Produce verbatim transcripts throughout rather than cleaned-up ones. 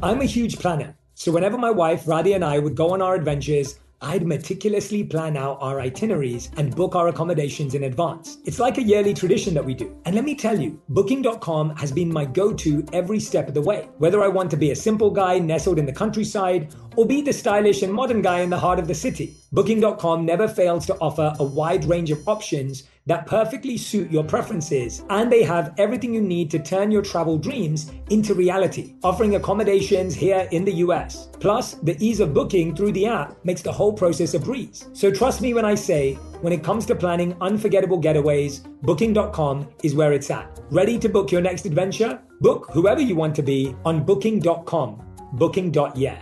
I'm a huge planner. So whenever my wife, Radhi, and I would go on our adventures, I'd meticulously plan out our itineraries and book our accommodations in advance. It's like a yearly tradition that we do. And let me tell you, booking dot com has been my go-to every step of the way. Whether I want to be a simple guy nestled in the countryside or be the stylish and modern guy in the heart of the city, booking dot com never fails to offer a wide range of options that perfectly suit your preferences, and they have everything you need to turn your travel dreams into reality, offering accommodations here in the U S. Plus, the ease of booking through the app makes the whole process a breeze. So trust me when I say, when it comes to planning unforgettable getaways, booking dot com is where it's at. Ready to book your next adventure? Book whoever you want to be on booking dot com. booking dot yeah.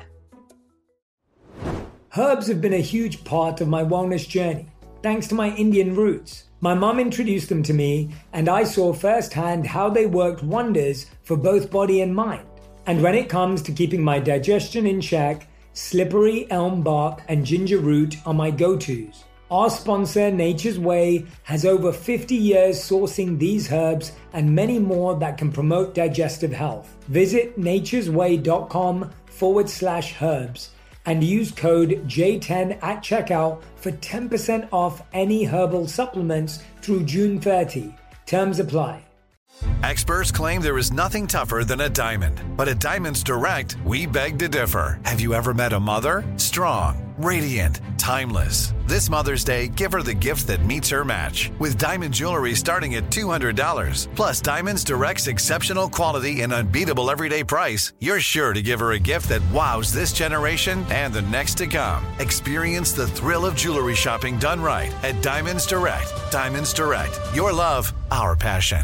Herbs have been a huge part of my wellness journey, thanks to my Indian roots. My mum introduced them to me, and I saw firsthand how they worked wonders for both body and mind. And when it comes to keeping my digestion in check, slippery elm bark and ginger root are my go-tos. Our sponsor, Nature's Way, has over fifty years sourcing these herbs and many more that can promote digestive health. Visit naturesway.com forward slash herbs and use code J ten at checkout for ten percent off any herbal supplements through June thirtieth. Terms apply. Experts claim there is nothing tougher than a diamond. But at Diamonds Direct, we beg to differ. Have you ever met a mother? Strong, radiant, timeless. This Mother's Day, give her the gift that meets her match. With diamond jewelry starting at two hundred dollars. Plus Diamonds Direct's exceptional quality and unbeatable everyday price, you're sure to give her a gift that wows this generation and the next to come. Experience the thrill of jewelry shopping done right at Diamonds Direct. Diamonds Direct. Your love, our passion.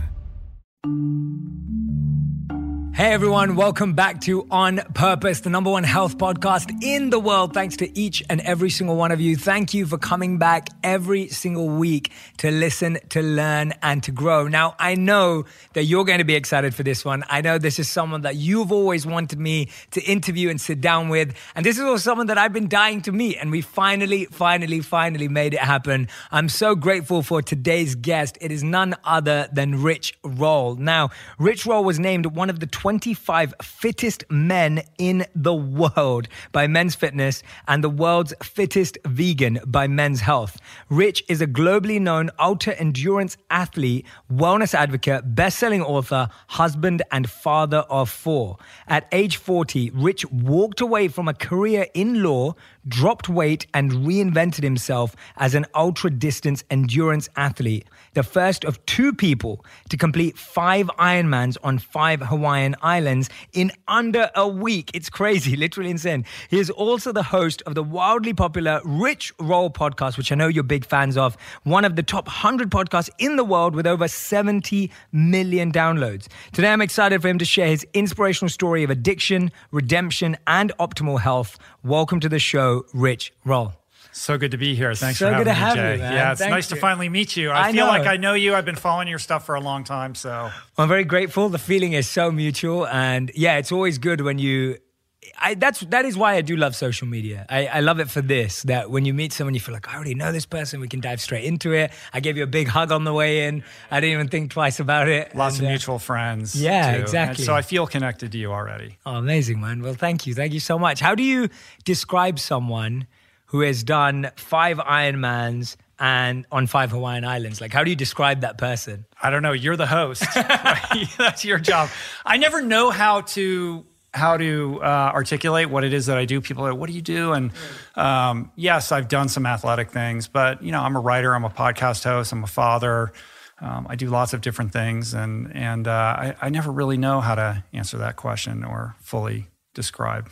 Hey everyone, welcome back to On Purpose, the number one health podcast in the world. Thanks to each and every single one of you. Thank you for coming back every single week to listen, to learn, and to grow. Now, I know that you're going to be excited for this one. I know this is someone that you've always wanted me to interview and sit down with. And this is also someone that I've been dying to meet. And we finally, finally, finally made it happen. I'm so grateful for today's guest. It is none other than Rich Roll. Now, Rich Roll was named one of the twenty-five fittest men in the world by Men's Fitness and the world's fittest vegan by Men's Health. Rich is a globally known ultra-endurance athlete, wellness advocate, best-selling author, husband, and father of four. At age forty, Rich walked away from a career in law, dropped weight, and reinvented himself as an ultra-distance endurance athlete, the first of two people to complete five Ironmans on five Hawaiian Islands in under a week. It's crazy, literally insane. He is also the host of the wildly popular Rich Roll podcast, which I know you're big fans of, one of the top one hundred podcasts in the world with over seventy million downloads. Today, I'm excited for him to share his inspirational story of addiction, redemption, and optimal health. Welcome to the show, Rich Roll. So good to be here. Thanks so for having good to me, have Jay. you, man. Yeah, it's Thank nice you. to finally meet you. I, I feel know. like I know you. I've been following your stuff for a long time. So I'm very grateful. The feeling is so mutual. And yeah, it's always good when you... I, that's that is why I do love social media. I, I love it for this, that when you meet someone, you feel like, I already know this person. We can dive straight into it. I gave you a big hug on the way in. I didn't even think twice about it. Lots and, of uh, mutual friends. Yeah, too. exactly. And so I feel connected to you already. Oh, amazing, man. Well, thank you. Thank you so much. How do you describe someone who has done five Ironmans and on five Hawaiian Islands? Like, how do you describe that person? I don't know. You're the host. Right? That's your job. I never know how to... how to uh, articulate what it is that I do. People are like, what do you do? And um, yes, I've done some athletic things, but you know, I'm a writer, I'm a podcast host, I'm a father. Um, I do lots of different things. And and uh, I, I never really know how to answer that question or fully describe.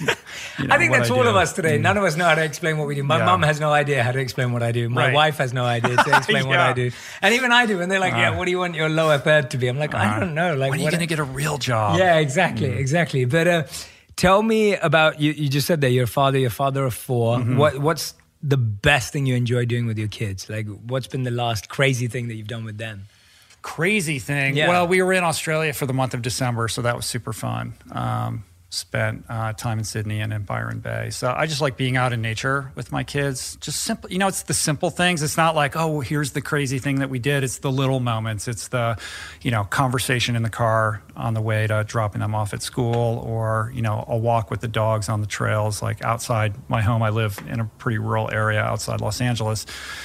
You know, I think that's I all do. of us today. Mm. None of us know how to explain what we do. My Yeah. mum has no idea how to explain what I do. My Right. wife has no idea to explain what Yeah. I do. And even I do. And they're like, yeah, Uh, what do you want your lower third to be? I'm like, I Uh, don't know. Like, when are you what- going to get a real job? Yeah, exactly, Mm. exactly. But uh, tell me about, you, you just said that you're a father, you're a father of four. Mm-hmm. What What's the best thing you enjoy doing with your kids? Like, what's been the last crazy thing that you've done with them? Crazy thing. Yeah. Well, we were in Australia for the month of December, so that was super fun. Um, spent uh, time in Sydney and in Byron Bay. So I just like being out in nature with my kids. Just simple, you know, it's the simple things. It's not like, oh, here's the crazy thing that we did. It's the little moments. It's the, you know, conversation in the car on the way to dropping them off at school, or, you know, a walk with the dogs on the trails, like outside my home. I live in a pretty rural area outside Los Angeles.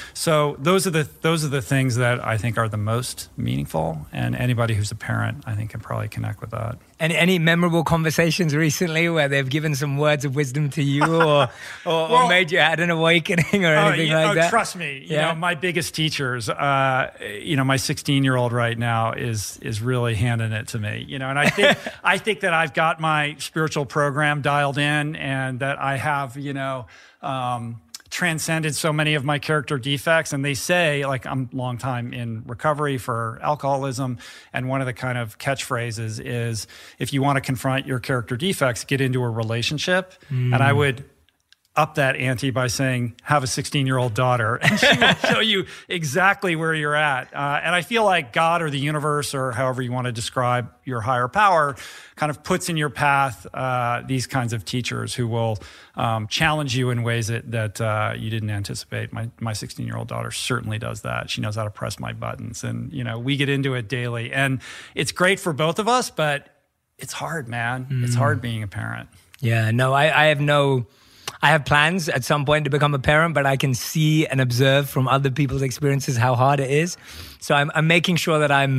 So those are the those are the things that I think are the most meaningful. And anybody who's a parent, I think, can probably connect with that. Any any memorable conversations recently where they've given some words of wisdom to you, or or, well, or made you had an awakening or anything uh, you, like oh, that? Trust me, you yeah. know, my biggest teachers. Uh, you know, my sixteen-year-old right now is is really handing it to me. You know, and I think I think that I've got my spiritual program dialed in, and that I have, you know. Um, transcended so many of my character defects. And they say, like, I'm a long time in recovery for alcoholism, and one of the kind of catchphrases is, if you want to confront your character defects, get into a relationship. Mm. And I would up that ante by saying, have a sixteen-year-old daughter, and she will show you exactly where you're at. Uh, and I feel like God or the universe, or however you want to describe your higher power, kind of puts in your path uh, these kinds of teachers who will um, challenge you in ways that, that uh, you didn't anticipate. My my sixteen-year-old daughter certainly does that. She knows how to press my buttons, and you know, we get into it daily. And it's great for both of us, but it's hard, man. Mm. It's hard being a parent. Yeah, no, I, I have no... I have plans at some point to become a parent, but I can see and observe from other people's experiences how hard it is. So I'm, I'm making sure that I'm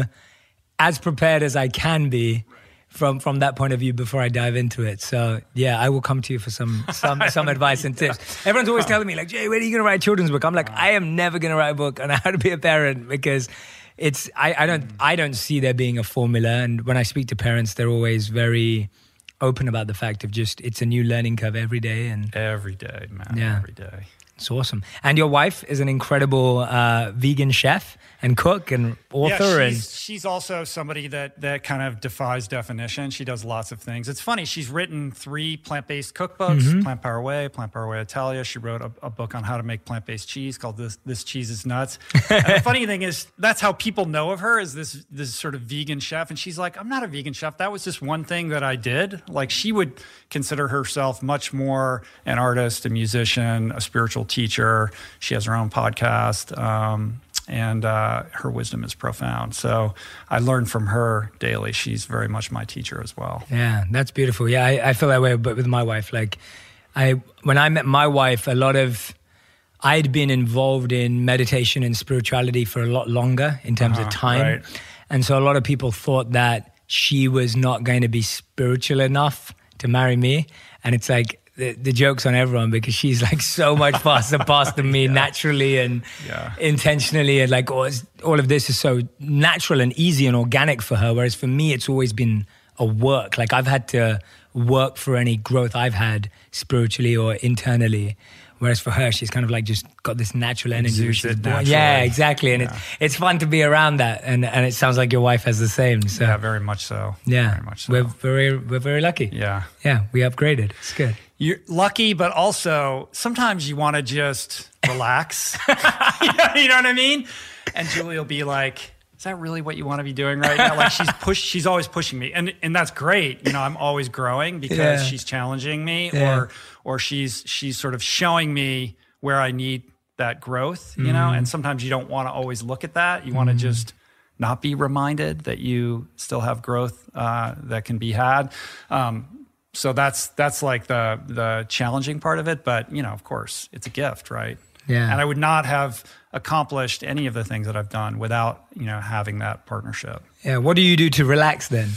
as prepared as I can be from, from that point of view before I dive into it. So yeah, I will come to you for some some, some advice and tips. Everyone's always telling me like, Jay, when are you going to write a children's book? I'm like, I am never going to write a book on how to be a parent, because it's I, I don't I don't see there being a formula. And when I speak to parents, they're always very open about the fact of just, it's a new learning curve every day. And every day, man, yeah. every day. It's awesome. And your wife is an incredible uh, vegan chef and cook and author. Yeah, she's, and she's also somebody that that kind of defies definition. She does lots of things. It's funny, she's written three plant-based cookbooks, mm-hmm. Plant Power Way, Plant Power Way Italia. She wrote a, a book on how to make plant-based cheese called This This Cheese is Nuts. And the funny thing is, that's how people know of her, is this this sort of vegan chef. And she's like, I'm not a vegan chef. That was just one thing that I did. Like, she would consider herself much more an artist, a musician, a spiritual teacher. She has her own podcast. Um, And uh, her wisdom is profound. So I learn from her daily. She's very much my teacher as well. Yeah, that's beautiful. Yeah, I, I feel that way, but with my wife. Like, I when I met my wife, a lot of I'd been involved in meditation and spirituality for a lot longer in terms uh-huh, of time, right. And so a lot of people thought that she was not going to be spiritual enough to marry me, and it's like. The, the joke's on everyone, because she's like so much faster past than me, yeah. naturally and yeah. intentionally, and like all, all of this is so natural and easy and organic for her, whereas for me it's always been a work. Like, I've had to work for any growth I've had spiritually or internally, whereas for her she's kind of like just got this natural energy. She's yeah, exactly. And yeah. it's it's fun to be around that, and and it sounds like your wife has the same. So yeah, very much so. Yeah, very much so. We're very we're very lucky. Yeah, yeah, we upgraded. It's good. You're lucky, but also sometimes you want to just relax. you, know, you know what I mean? And Julie will be like, is that really what you want to be doing right now? Like, she's push, she's always pushing me. And and that's great. You know, I'm always growing because yeah. she's challenging me, yeah. or or she's she's sort of showing me where I need that growth, you mm-hmm. know? And sometimes you don't want to always look at that. You want to mm-hmm. just not be reminded that you still have growth uh, that can be had. Um, So that's that's like the the challenging part of it, but you know, of course, it's a gift, right? Yeah. And I would not have accomplished any of the things that I've done without, you know, having that partnership. Yeah. What do you do to relax then?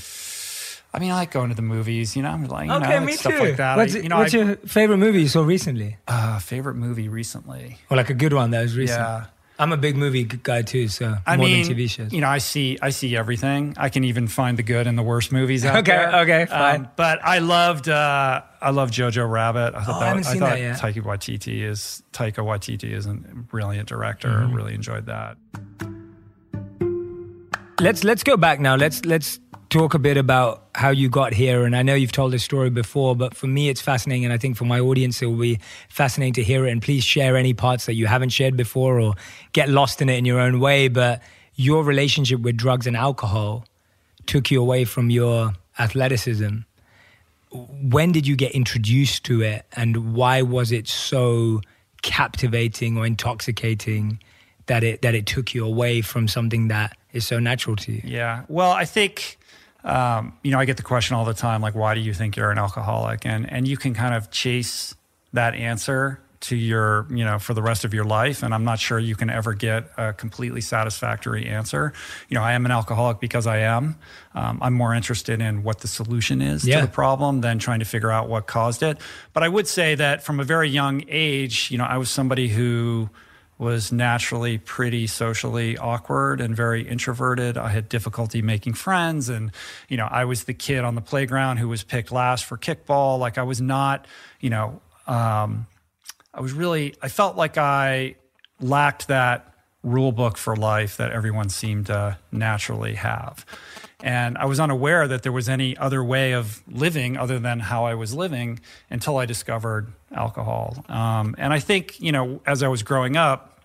I mean, I like going to the movies. You know, I'm like, you okay, know, me like stuff too. like that. What's, I, you know, what's I, your favorite movie you saw recently? Uh, favorite movie recently? Or like a good one that was recent? Yeah. I'm a big movie guy too, so I more mean, than T V shows. You know, I see, I see everything. I can even find the good and the worst movies out okay, there. Okay, fine. Um, but I loved, uh, I love Jojo Rabbit. I thought oh, that. I haven't I seen thought that yet. Taika Waititi is Taika Waititi is a brilliant director. Mm-hmm. I really enjoyed that. Let's let's go back now. Let's let's talk a bit about how you got here. And I know you've told this story before, but for me it's fascinating, and I think for my audience it will be fascinating to hear it. And please share any parts that you haven't shared before, or get lost in it in your own way. But your relationship with drugs and alcohol took you away from your athleticism. when did you get introduced to it, and why was it so captivating or intoxicating that it that it took you away from something that is so natural to you? Yeah. Well, I think, um, you know, I get the question all the time, like, why do you think you're an alcoholic? And and you can kind of chase that answer to your, you know, for the rest of your life. And I'm not sure you can ever get a completely satisfactory answer. You know, I am an alcoholic because I am. Um, I'm more interested in what the solution is yeah. to the problem than trying to figure out what caused it. But I would say that from a very young age, you know, I was somebody who was naturally pretty socially awkward and very introverted. I had difficulty making friends. And, you know, I was the kid on the playground who was picked last for kickball. Like I was not, you know, um, I was really, I felt like I lacked that rule book for life that everyone seemed to naturally have. And I was unaware that there was any other way of living other than how I was living until I discovered alcohol. Um, and I think, you know, as I was growing up,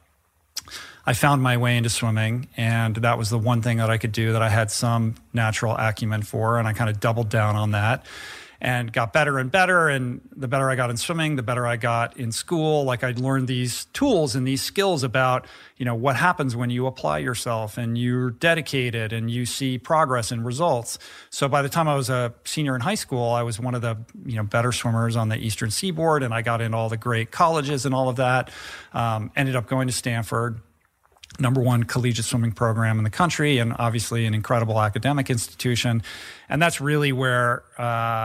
I found my way into swimming, and that was the one thing that I could do that I had some natural acumen for, and I kind of doubled down on that. And got better and better. And the better I got in swimming, the better I got in school. Like I'd learned these tools and these skills about, you know, what happens when you apply yourself and you're dedicated and you see progress and results. So by the time I was a senior in high school, I was one of the, you know, better swimmers on the Eastern Seaboard. And I got into all the great colleges and all of that. Um, ended up going to Stanford. Number one collegiate swimming program in the country, and obviously an incredible academic institution. And that's really where uh,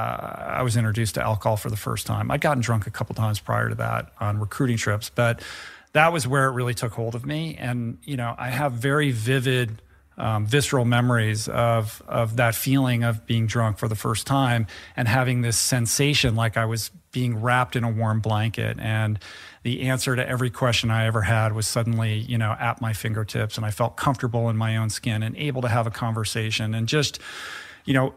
I was introduced to alcohol for the first time. I'd gotten drunk a couple times prior to that on recruiting trips, but that was where it really took hold of me. And, you know, I have very vivid, um, visceral memories of, of that feeling of being drunk for the first time and having this sensation like I was being wrapped in a warm blanket. And the answer to every question I ever had was suddenly, you know, at my fingertips, and I felt comfortable in my own skin and able to have a conversation and just, you know,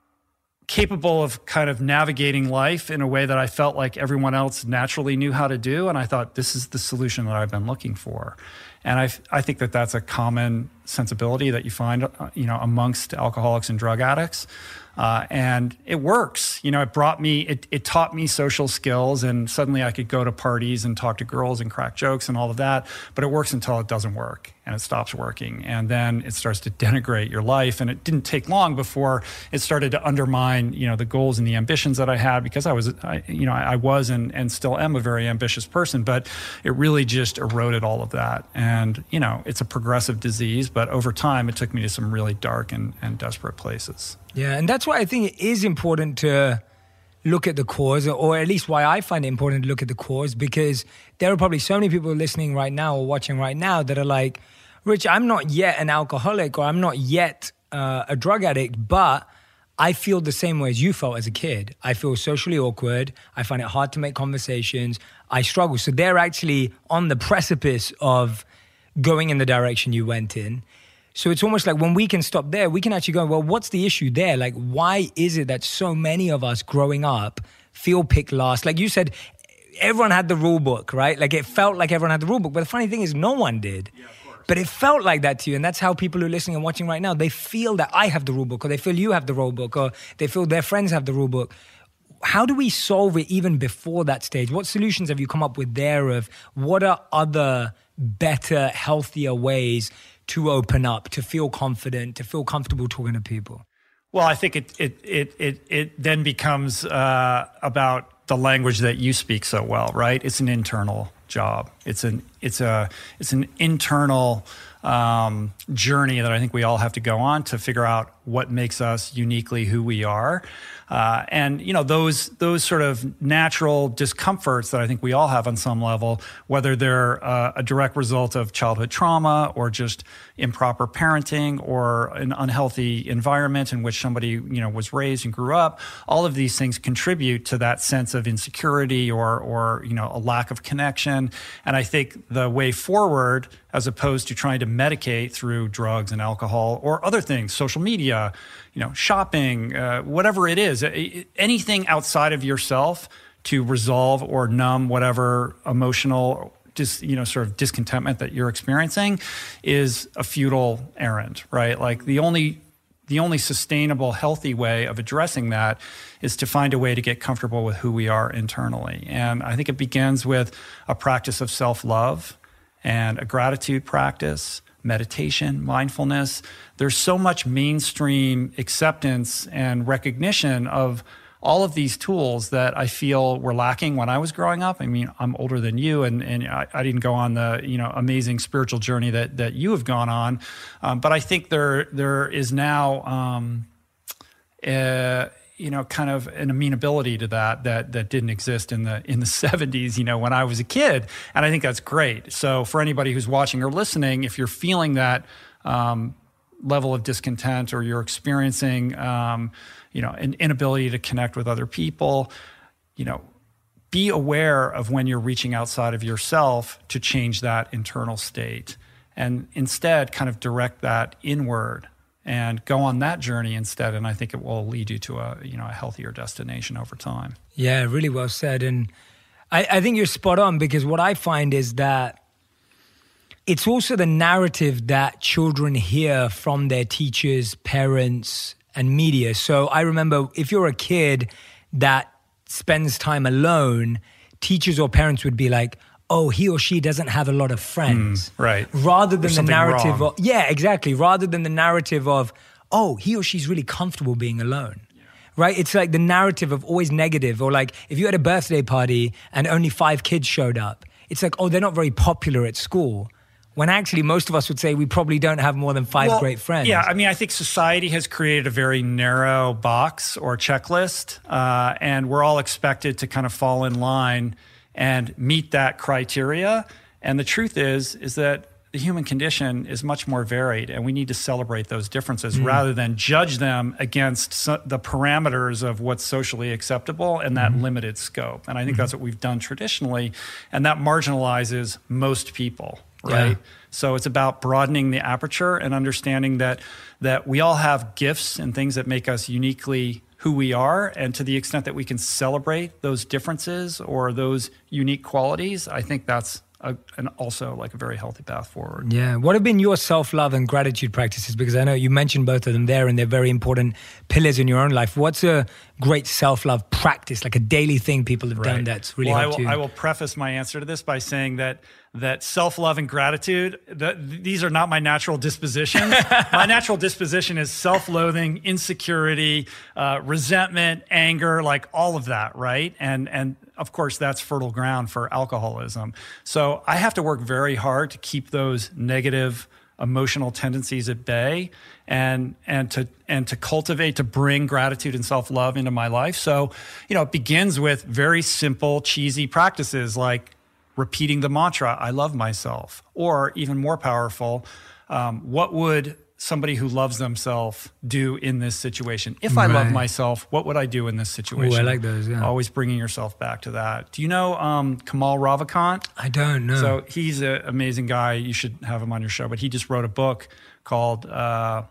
capable of kind of navigating life in a way that I felt like everyone else naturally knew how to do. And I thought, this is the solution that I've been looking for. And I, I think that that's a common sensibility that you find, uh, you know, amongst alcoholics and drug addicts. Uh, and it works. You know, it brought me, it, it taught me social skills, and suddenly I could go to parties and talk to girls and crack jokes and all of that. But it works until it doesn't work, and it stops working. And then it starts to denigrate your life. And it didn't take long before it started to undermine, you know, the goals and the ambitions that I had, because I was, I, you know, I was and, and still am a very ambitious person, but it really just eroded all of that. And, you know, it's a progressive disease, but over time it took me to some really dark and, and desperate places. Yeah, and that's why I think it is important to look at the cause, or at least why I find it important to look at the cause, because there are probably so many people listening right now or watching right now that are like, Rich, I'm not yet an alcoholic, or I'm not yet uh, a drug addict, but I feel the same way as you felt as a kid. I feel socially awkward. I find it hard to make conversations. I struggle. So they're actually on the precipice of going in the direction you went in. So it's almost like when we can stop there, we can actually go, well, what's the issue there? Like, why is it that so many of us growing up feel picked last? Like you said, everyone had the rule book, right? Like it felt like everyone had the rule book. But the funny thing is no one did. Yeah, of course. But it felt like that to you. And that's how people who are listening and watching right now, they feel that I have the rule book, or they feel you have the rule book, or they feel their friends have the rule book. How do we solve it even before that stage? What solutions have you come up with there of what are other better, healthier ways to open up, to feel confident, to feel comfortable talking to people? Well, I think it it it it, it then becomes uh, about the language that you speak so well, right? It's an internal job. It's an it's a it's an internal um, journey that I think we all have to go on to figure out what makes us uniquely who we are. Uh, and, you know, those those sort of natural discomforts that I think we all have on some level, whether they're uh, a direct result of childhood trauma or just improper parenting or an unhealthy environment in which somebody, you know, was raised and grew up, all of these things contribute to that sense of insecurity or, or, you know, a lack of connection. And I think the way forward, as opposed to trying to medicate through drugs and alcohol or other things, social media, you know, shopping, uh, whatever it is, anything outside of yourself to resolve or numb whatever emotional, dis, you know, sort of discontentment that you're experiencing is a futile errand, right? Like the only the only sustainable, healthy way of addressing that is to find a way to get comfortable with who we are internally. And I think it begins with a practice of self-love and a gratitude practice, meditation, mindfulness. There's so much mainstream acceptance and recognition of all of these tools that I feel were lacking when I was growing up. I mean, I'm older than you, and, and I, I didn't go on the you know amazing spiritual journey that that you have gone on. Um, but I think there there is now um, a, you know kind of an amenability to that that that didn't exist in the in the seventies. You know, when I was a kid, and I think that's great. So for anybody who's watching or listening, if you're feeling that um, level of discontent, or you're experiencing um, you know, an inability to connect with other people, you know, be aware of when you're reaching outside of yourself to change that internal state, and instead kind of direct that inward and go on that journey instead. And I think it will lead you to a, you know, a healthier destination over time. Yeah, really well said. And I, I think you're spot on, because what I find is that it's also the narrative that children hear from their teachers, parents, and media. So I remember, if you're a kid that spends time alone, teachers or parents would be like, oh, he or she doesn't have a lot of friends. Mm, right. Rather than There's the narrative wrong. of, yeah, exactly. Rather than the narrative of, oh, he or she's really comfortable being alone. Yeah. Right? It's like the narrative of always negative. Or like if you had a birthday party and only five kids showed up, it's like, oh, they're not very popular at school. When actually most of us would say we probably don't have more than five well, great friends. Yeah, I mean, I think society has created a very narrow box or checklist, uh, and we're all expected to kind of fall in line and meet that criteria. And the truth is, is that the human condition is much more varied, and we need to celebrate those differences mm. rather than judge them against so, the parameters of what's socially acceptable and that mm. limited scope. And I think mm. that's what we've done traditionally, and that marginalizes most people. Right. Yeah. So it's about broadening the aperture and understanding that that we all have gifts and things that make us uniquely who we are. And to the extent that we can celebrate those differences or those unique qualities, I think that's a, an also like a very healthy path forward. Yeah. What have been your self-love and gratitude practices? Because I know you mentioned both of them there, and they're very important pillars in your own life. What's a great self-love practice, like a daily thing people have right. done that's really well, helped I will, you? I will preface my answer to this by saying that that self-love and gratitude, the, these are not my natural dispositions. My natural disposition is self-loathing, insecurity, uh, resentment, anger, like all of that, right? And and of course, that's fertile ground for alcoholism. So I have to work very hard to keep those negative emotional tendencies at bay, and and to and to cultivate, to bring gratitude and self-love into my life. So, you know, it begins with very simple, cheesy practices like repeating the mantra, I love myself. Or even more powerful, um, what would somebody who loves themselves do in this situation? If I right. love myself, what would I do in this situation? Oh, I like those, yeah. Always bringing yourself back to that. Do you know um, Kamal Ravikant? I don't know. So he's an amazing guy. You should have him on your show. But he just wrote a book called uh,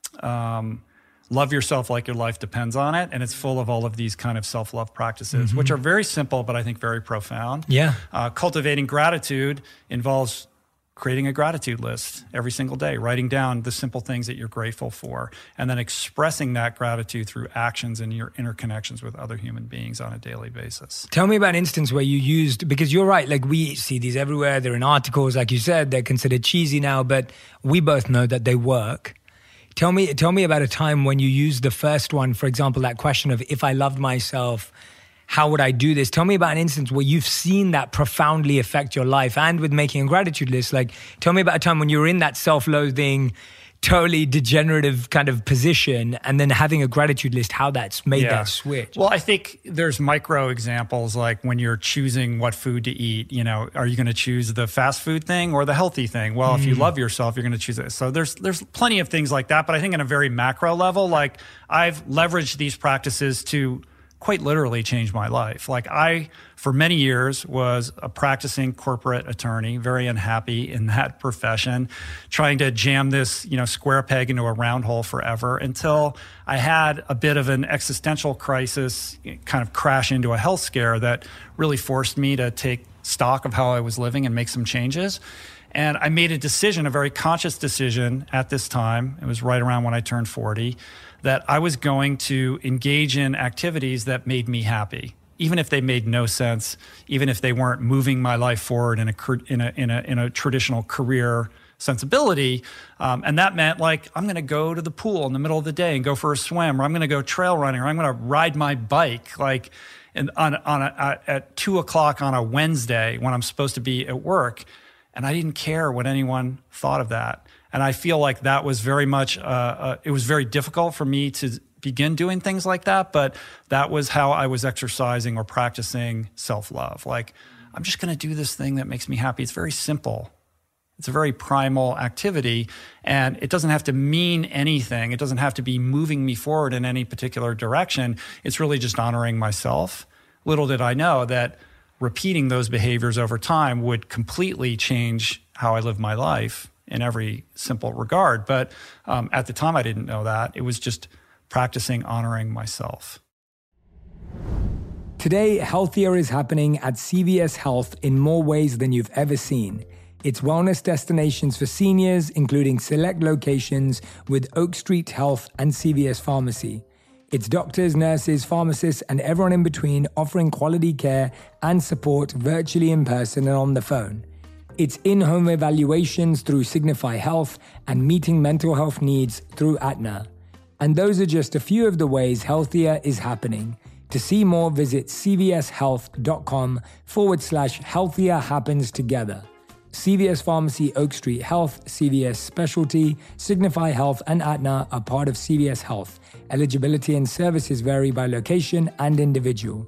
um, Love Yourself Like Your Life Depends on It. And it's full of all of these kind of self-love practices, mm-hmm. which are very simple, but I think very profound. Yeah. Uh, cultivating gratitude involves creating a gratitude list every single day, writing down the simple things that you're grateful for, and then expressing that gratitude through actions and your interconnections with other human beings on a daily basis. Tell me about an instance where you used, because you're right, like we see these everywhere, they're in articles, like you said, they're considered cheesy now, but we both know that they work. Tell me, tell me about a time when you used the first one, for example, that question of if I loved myself, how would I do this? Tell me about an instance where you've seen that profoundly affect your life, and with making a gratitude list. Like, tell me about a time when you were in that self-loathing, totally degenerative kind of position, and then having a gratitude list, how that's made yeah. that switch. Well, I think there's micro examples, like when you're choosing what food to eat, you know, are you going to choose the fast food thing or the healthy thing? Well, mm. if you love yourself, you're going to choose it. So there's there's plenty of things like that. But I think on a very macro level, like I've leveraged these practices to quite literally changed my life. Like I, for many years, was a practicing corporate attorney, very unhappy in that profession, trying to jam this, you know, square peg into a round hole forever, until I had a bit of an existential crisis, kind of crash into a health scare that really forced me to take stock of how I was living and make some changes. And I made a decision, a very conscious decision at this time, it was right around when I turned forty, that I was going to engage in activities that made me happy, even if they made no sense, even if they weren't moving my life forward in a in a in a, in a traditional career sensibility. Um, and that meant like, I'm going to go to the pool in the middle of the day and go for a swim, or I'm going to go trail running, or I'm going to ride my bike like in, on, on a, at two o'clock on a Wednesday when I'm supposed to be at work. And I didn't care what anyone thought of that. And I feel like that was very much, uh, uh, it was very difficult for me to begin doing things like that. But that was how I was exercising or practicing self-love. Like, I'm just going to do this thing that makes me happy. It's very simple. It's a very primal activity, and it doesn't have to mean anything. It doesn't have to be moving me forward in any particular direction. It's really just honoring myself. Little did I know that repeating those behaviors over time would completely change how I live my life in every simple regard. But um, at the time, I didn't know that. It was just practicing honoring myself. Today, healthier is happening at C V S Health in more ways than you've ever seen. It's wellness destinations for seniors, including select locations with Oak Street Health and C V S Pharmacy. It's doctors, nurses, pharmacists, and everyone in between offering quality care and support virtually in person and on the phone. It's in-home evaluations through Signify Health and meeting mental health needs through Aetna. And those are just a few of the ways healthier is happening. To see more, visit cvshealth.com forward slash healthier happens together. C V S Pharmacy, Oak Street Health, C V S Specialty, Signify Health, and Aetna are part of C V S Health. Eligibility and services vary by location and individual.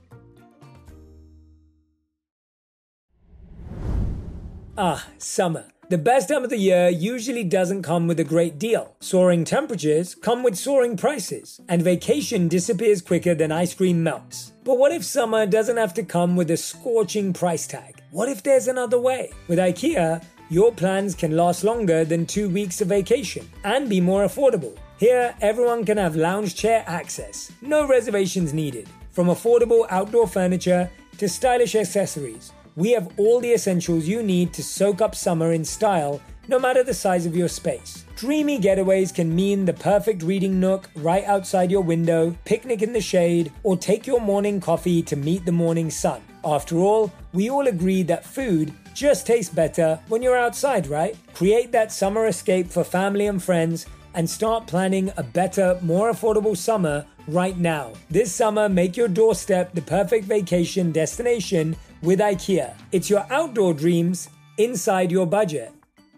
Ah, summer. The best time of the year usually doesn't come with a great deal. Soaring temperatures come with soaring prices, and vacation disappears quicker than ice cream melts. But what if summer doesn't have to come with a scorching price tag? What if there's another way? With IKEA, your plans can last longer than two weeks of vacation and be more affordable. Here, everyone can have lounge chair access, no reservations needed. From affordable outdoor furniture to stylish accessories, we have all the essentials you need to soak up summer in style, no matter the size of your space. Dreamy getaways can mean the perfect reading nook right outside your window, picnic in the shade, or take your morning coffee to meet the morning sun. After all, we all agree that food just tastes better when you're outside, right? Create that summer escape for family and friends and start planning a better, more affordable summer right now. This summer, make your doorstep the perfect vacation destination with IKEA. It's your outdoor dreams inside your budget.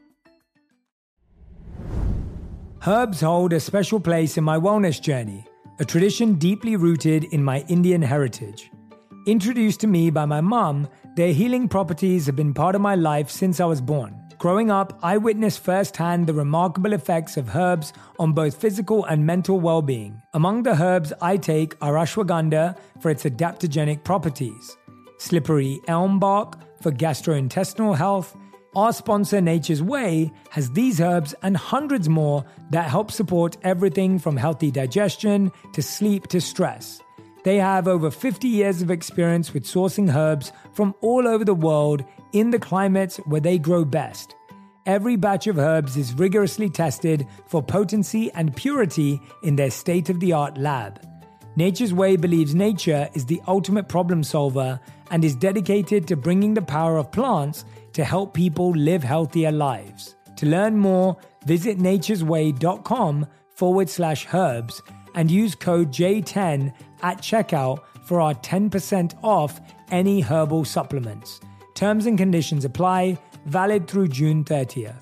Herbs hold a special place in my wellness journey, a tradition deeply rooted in my Indian heritage. Introduced to me by my mom, their healing properties have been part of my life since I was born. Growing up, I witnessed firsthand the remarkable effects of herbs on both physical and mental well-being. Among the herbs I take are ashwagandha for its adaptogenic properties, slippery elm bark for gastrointestinal health. Our sponsor Nature's Way has these herbs and hundreds more that help support everything from healthy digestion to sleep to stress. They have over fifty years of experience with sourcing herbs from all over the world in the climates where they grow best. Every batch of herbs is rigorously tested for potency and purity in their state-of-the-art lab. Nature's Way believes nature is the ultimate problem solver and is dedicated to bringing the power of plants to help people live healthier lives. To learn more, visit naturesway.com forward slash herbs and use code J ten at checkout for our ten percent off any herbal supplements. Terms and conditions apply, valid through June thirtieth.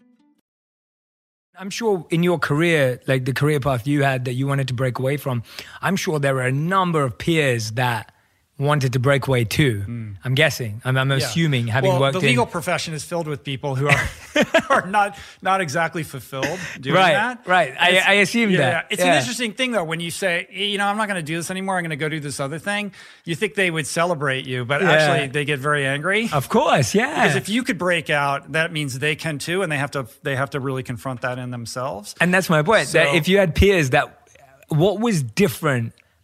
I'm sure in your career, like the career path you had that you wanted to break away from, I'm sure there were a number of peers that wanted to break away too. Mm. I'm guessing. I'm, I'm yeah. assuming, having well, worked in... the legal profession is filled with people who are are not not exactly fulfilled doing right, that. Right, I, I assumed yeah, that. It's yeah. an interesting thing though, when you say, you know, I'm not going to do this anymore, I'm going to go do this other thing. You think they would celebrate you, but yeah. actually they get very angry. Of course, yeah. Because if you could break out, that means they can too, and they have to they have to really confront that in themselves. And that's my point. So, that if you had peers that, what was different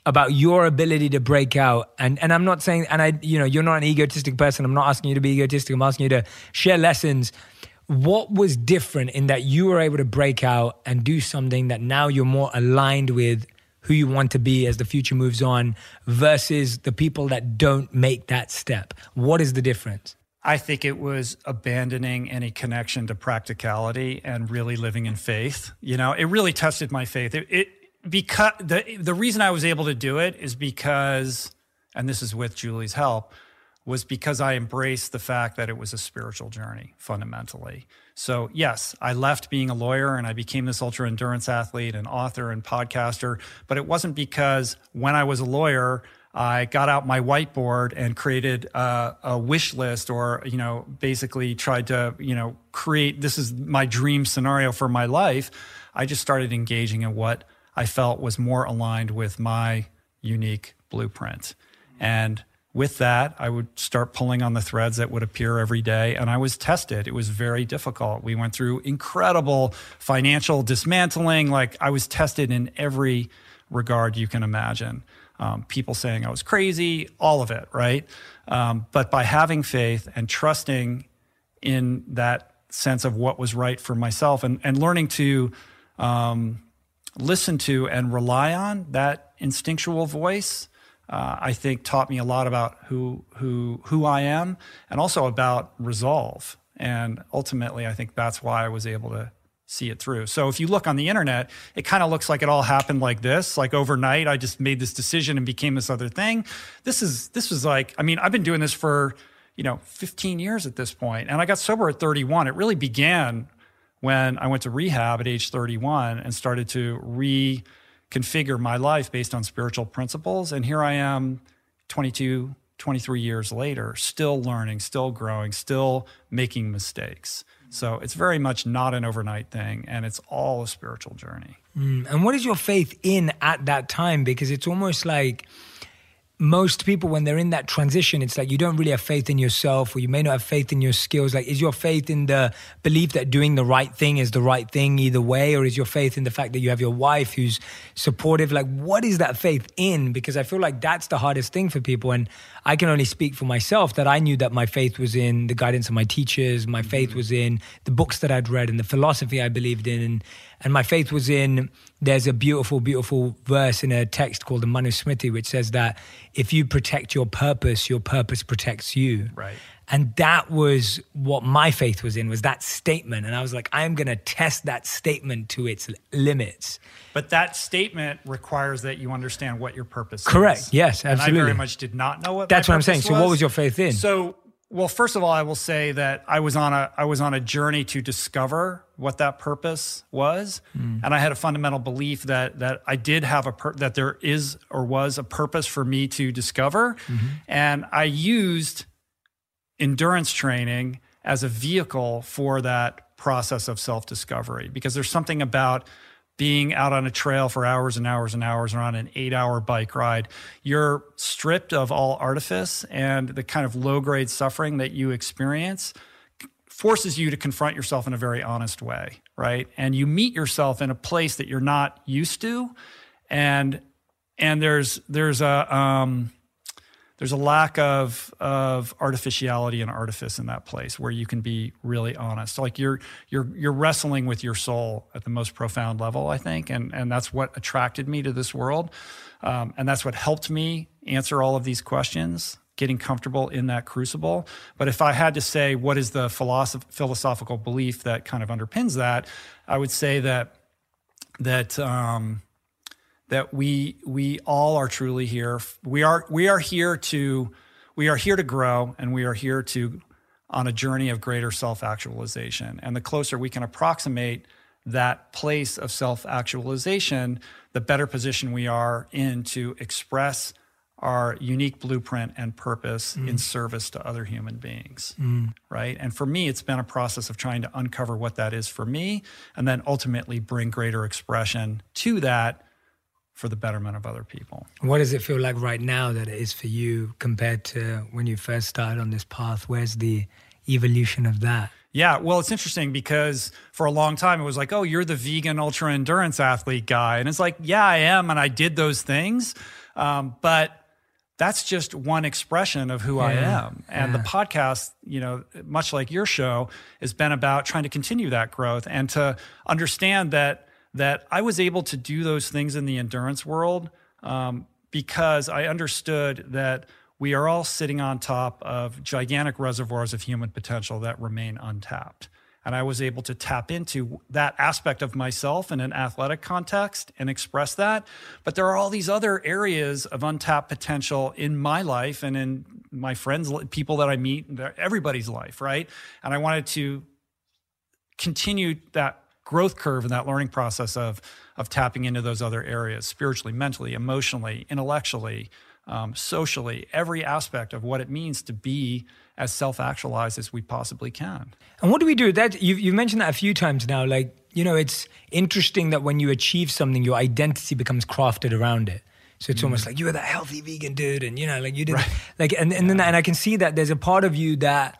about your ability to break out. And and I'm not saying, and I, you know, you're not an egotistic person. I'm not asking you to be egotistic. I'm asking you to share lessons. What was different in that you were able to break out and do something that now you're more aligned with who you want to be as the future moves on versus the people that don't make that step? What is the difference? I think it was abandoning any connection to practicality and really living in faith. You know, it really tested my faith. It, it because the the reason I was able to do it is because, and this is with Julie's help, was because I embraced the fact that it was a spiritual journey fundamentally. So yes, I left being a lawyer and I became this ultra endurance athlete and author and podcaster, but it wasn't because when I was a lawyer, I got out my whiteboard and created a, a wish list, or, you know, basically tried to, you know, create, this is my dream scenario for my life. I just started engaging in what I felt was more aligned with my unique blueprint. And with that, I would start pulling on the threads that would appear every day, and I was tested. It was very difficult. We went through incredible financial dismantling. Like, I was tested in every regard you can imagine. Um, people saying I was crazy, all of it, right? Um, but by having faith and trusting in that sense of what was right for myself, and, and learning to um, listen to and rely on that instinctual voice, Uh, I think taught me a lot about who who who I am, and also about resolve. And ultimately, I think that's why I was able to see it through. So if you look on the internet, it kind of looks like it all happened like this, like overnight. I just made this decision and became this other thing. This is this was like, I mean, I've been doing this for, you know, fifteen years at this point, and I got sober at thirty-one. It really began when I went to rehab at age thirty-one and started to re. configure my life based on spiritual principles. And here I am twenty-two, twenty-three years later, still learning, still growing, still making mistakes. So it's very much not an overnight thing, and it's all a spiritual journey. Mm. And what is your faith in at that time? Because it's almost like most people, when they're in that transition, it's like you don't really have faith in yourself, or you may not have faith in your skills. Like, is your faith in the belief that doing the right thing is the right thing either way? Or is your faith in the fact that you have your wife who's supportive? Like, what is that faith in? Because I feel like that's the hardest thing for people. And I can only speak for myself that I knew that my faith was in the guidance of my teachers. My faith was in the books that I'd read and the philosophy I believed in. And, and my faith was in, there's a beautiful, beautiful verse in a text called the Manusmriti, which says that if you protect your purpose, your purpose protects you. Right. And that was what my faith was in, was that statement. And I was like, I'm going to test that statement to its limits. But that statement requires that you understand what your purpose Correct. is. Correct. Yes, absolutely. And I very much did not know what That's my what I'm saying. was. So what was your faith in? So, well, first of all, I will say that I was on a I was on a journey to discover what that purpose was, mm. and I had a fundamental belief that that I did have a pur- that there is or was a purpose for me to discover, mm-hmm. and I used endurance training as a vehicle for that process of self-discovery, because there's something about being out on a trail for hours and hours and hours, or on an eight-hour bike ride. You're stripped of all artifice, and the kind of low-grade suffering that you experience forces you to confront yourself in a very honest way, right? And you meet yourself in a place that you're not used to, and and there's there's a um, there's a lack of of artificiality and artifice in that place where you can be really honest. Like you're you're you're wrestling with your soul at the most profound level, I think, and and that's what attracted me to this world, um, and that's what helped me answer all of these questions, getting comfortable in that crucible. But if I had to say what is the philosoph- philosophical belief that kind of underpins that, I would say that that. Um, that we we all are truly here. We are we are here to we are here to grow, and we are here to on a journey of greater self-actualization. And the closer we can approximate that place of self-actualization, the better position we are in to express our unique blueprint and purpose mm. in service to other human beings, mm. right? And for me, it's been a process of trying to uncover what that is for me, and then ultimately bring greater expression to that for the betterment of other people. What does it feel like right now that it is for you compared to when you first started on this path? Where's the evolution of that? Yeah, well, it's interesting because for a long time it was like, oh, you're the vegan ultra endurance athlete guy. And it's like, yeah, I am. And I did those things. Um, but that's just one expression of who yeah. I am. And yeah. the podcast, you know, much like your show, has been about trying to continue that growth and to understand that that I was able to do those things in the endurance world um, because I understood that we are all sitting on top of gigantic reservoirs of human potential that remain untapped. And I was able to tap into that aspect of myself in an athletic context and express that. But there are all these other areas of untapped potential in my life and in my friends, people that I meet, everybody's life, right? And I wanted to continue that growth curve and that learning process of, of tapping into those other areas, spiritually, mentally, emotionally, intellectually, um, socially, every aspect of what it means to be as self-actualized as we possibly can. And what do we do? That you've, you've mentioned that a few times now. Like, you know, it's interesting that when you achieve something, your identity becomes crafted around it. So it's mm. almost like you were that healthy vegan dude, and you know, like you did, right. like, and and then and I can see that there's a part of you that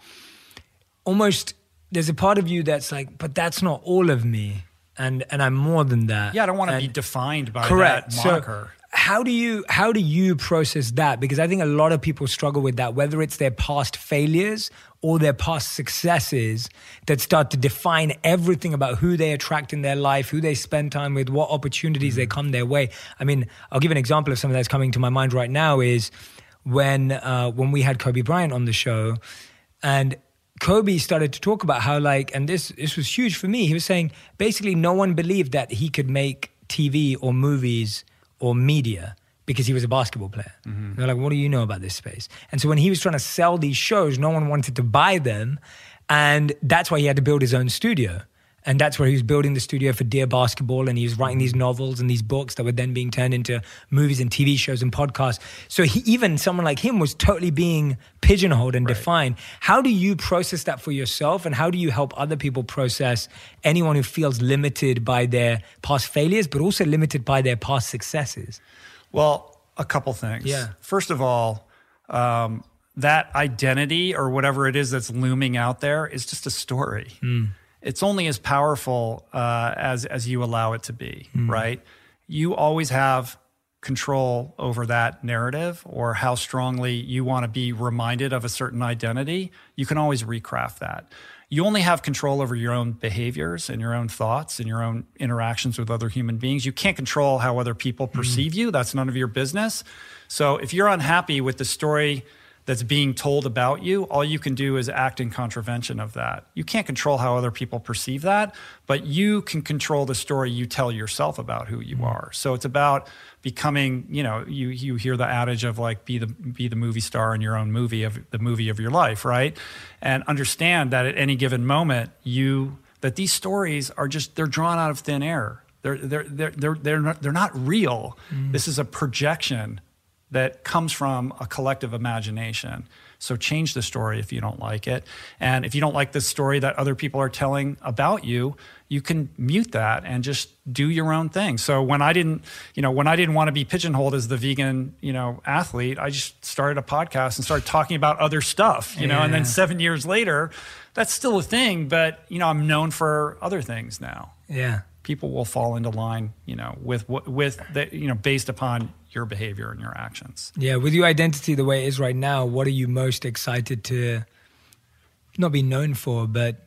almost there's a part of you that's like, but that's not all of me, and and I'm more than that. Yeah, I don't want to and, be defined by correct. that moniker. So, How do you how do you process that? Because I think a lot of people struggle with that, whether it's their past failures or their past successes that start to define everything about who they attract in their life, who they spend time with, what opportunities mm-hmm. they come their way. I mean, I'll give an example of something that's coming to my mind right now is when uh, when we had Kobe Bryant on the show, and Kobe started to talk about how like, and this this was huge for me. He was saying basically no one believed that he could make T V or movies or media because he was a basketball player. Mm-hmm. They're like, what do you know about this space? And so when he was trying to sell these shows, no one wanted to buy them. And that's why he had to build his own studio. And that's where he was building the studio for Dear Basketball, and he was writing these novels and these books that were then being turned into movies and T V shows and podcasts. So he, even someone like him was totally being pigeonholed and right. defined. How do you process that for yourself, and how do you help other people process anyone who feels limited by their past failures, but also limited by their past successes? Well, a couple things. Yeah. First of all, um, that identity or whatever it is that's looming out there is just a story. Mm. It's only as powerful uh, as as you allow it to be, mm. right? You always have control over that narrative or how strongly you want to be reminded of a certain identity. You can always recraft that. You only have control over your own behaviors and your own thoughts and your own interactions with other human beings. You can't control how other people perceive mm. you. That's none of your business. So if you're unhappy with the story that's being told about you, all you can do is act in contravention of that. You can't control how other people perceive that, but you can control the story you tell yourself about who you are. So it's about becoming, you know, you you hear the adage of like be the be the movie star in your own movie of the movie of your life, right? And understand that at any given moment, you that these stories are just they're drawn out of thin air. They're they're they're they're they're not, they're not real. Mm. This is a projection that comes from a collective imagination. So change the story if you don't like it. And if you don't like the story that other people are telling about you, you can mute that and just do your own thing. So when I didn't, you know, when I didn't want to be pigeonholed as the vegan, you know, athlete, I just started a podcast and started talking about other stuff, you know, yeah. and then seven years later, that's still a thing, but, you know, I'm known for other things now. Yeah. People will fall into line, you know, with with the, you know, based upon your behavior and your actions. Yeah, with your identity the way it is right now, what are you most excited to not be known for, but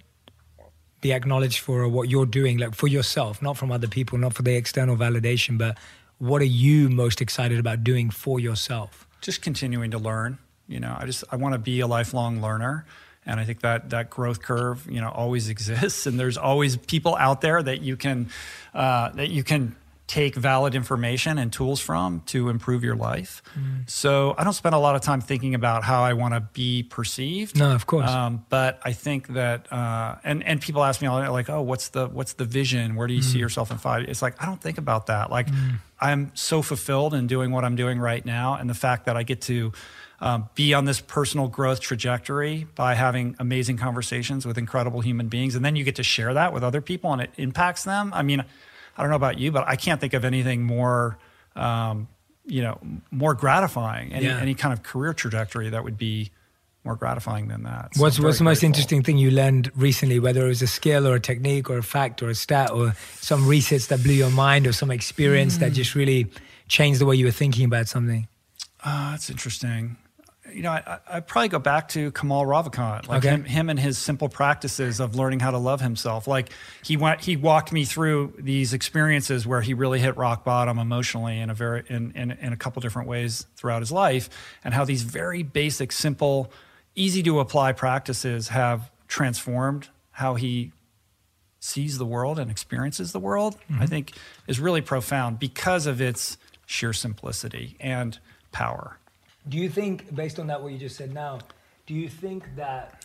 be acknowledged for what you're doing, like for yourself, not from other people, not for the external validation, but what are you most excited about doing for yourself? Just continuing to learn. You know, I just I want to be a lifelong learner. And I think that that growth curve, you know, always exists, and there's always people out there that you can uh, that you can take valid information and tools from to improve your life. Mm. So I don't spend a lot of time thinking about how I want to be perceived. No, of course. Um, but I think that uh, and and people ask me all like, oh, what's the what's the vision? Where do you mm. see yourself in five? It's like I don't think about that. Like mm. I'm so fulfilled in doing what I'm doing right now, and the fact that I get to Um, be on this personal growth trajectory by having amazing conversations with incredible human beings. And then you get to share that with other people and it impacts them. I mean, I don't know about you, but I can't think of anything more, um, you know, more gratifying, any, yeah. any kind of career trajectory that would be more gratifying than that. So what's what's the most interesting thing you learned recently, whether it was a skill or a technique or a fact or a stat or some research that blew your mind or some experience mm. that just really changed the way you were thinking about something? Uh, that's interesting. You know, I, I'd probably go back to Kamal Ravikant, like Okay. him, him and his simple practices of learning how to love himself. Like he went, he walked me through these experiences where he really hit rock bottom emotionally in a very, in, in, in a couple different ways throughout his life, and how these very basic, simple, easy to apply practices have transformed how he sees the world and experiences the world. Mm-hmm. I think is really profound because of its sheer simplicity and power. Do you think, based on that, what you just said now, do you think that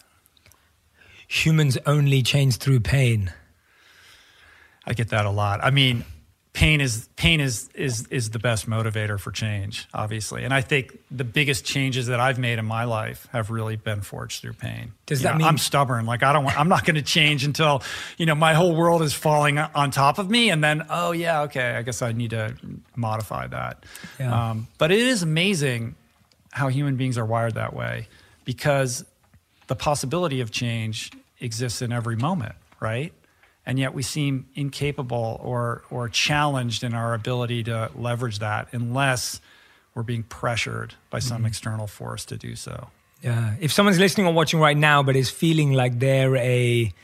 humans only change through pain? I get that a lot. I mean, pain is pain is is is the best motivator for change, obviously. And I think the biggest changes that I've made in my life have really been forged through pain. Does you that know, mean I'm stubborn? Like I don't want, I'm not going to change until, you know, my whole world is falling on top of me, and then oh yeah, okay, I guess I need to modify that. Yeah. Um, but it is amazing how human beings are wired that way, because the possibility of change exists in every moment, right? And yet we seem incapable or or challenged in our ability to leverage that unless we're being pressured by some mm-hmm. external force to do so. Yeah. If someone's listening or watching right now but is feeling like they're a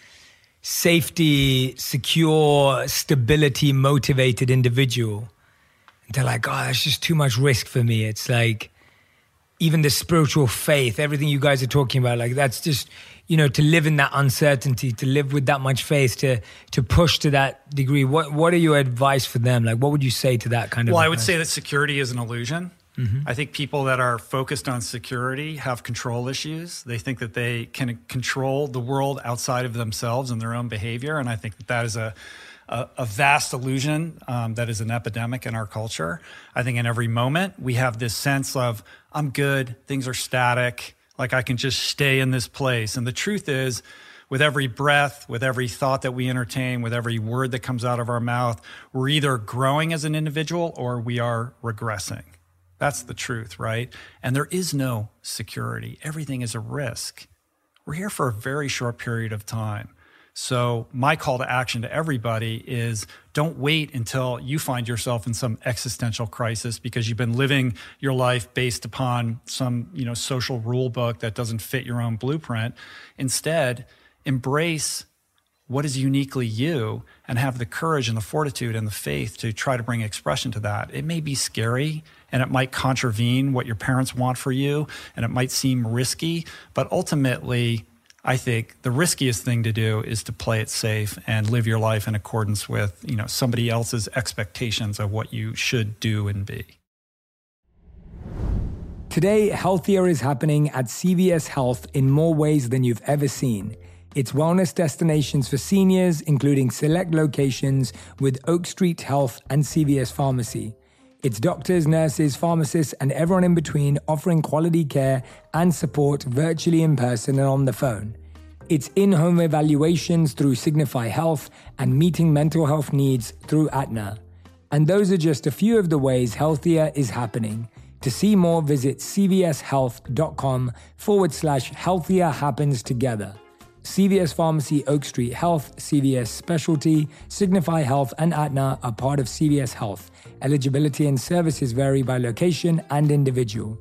safety, secure, stability, motivated individual, and they're like, oh, that's just too much risk for me. It's like, even the spiritual faith, everything you guys are talking about, like that's just, you know, to live in that uncertainty, to live with that much faith, to to push to that degree. What what are your advice for them? Like, what would you say to that kind of? Well, I would say that security is an illusion. Mm-hmm. I think people that are focused on security have control issues. They think that they can control the world outside of themselves and their own behavior. And I think that that is a A, a vast illusion um, that is an epidemic in our culture. I think in every moment we have this sense of, I'm good, things are static, like I can just stay in this place. And the truth is, with every breath, with every thought that we entertain, with every word that comes out of our mouth, we're either growing as an individual or we are regressing. That's the truth, right? And there is no security. Everything is a risk. We're here for a very short period of time. So my call to action to everybody is, don't wait until you find yourself in some existential crisis because you've been living your life based upon some, you know, social rule book that doesn't fit your own blueprint. Instead, embrace what is uniquely you and have the courage and the fortitude and the faith to try to bring expression to that. It may be scary and it might contravene what your parents want for you and it might seem risky, but ultimately, I think the riskiest thing to do is to play it safe and live your life in accordance with, you know, somebody else's expectations of what you should do and be. Today, healthier is happening at C V S Health in more ways than you've ever seen. It's wellness destinations for seniors, including select locations with Oak Street Health and C V S Pharmacy. It's doctors, nurses, pharmacists, and everyone in between offering quality care and support virtually in person and on the phone. It's in-home evaluations through Signify Health and meeting mental health needs through Aetna. And those are just a few of the ways healthier is happening. To see more, visit cvshealth.com forward slash healthier happens together. C V S Pharmacy, Oak Street Health, C V S Specialty, Signify Health, and Aetna are part of C V S Health. Eligibility and services vary by location and individual.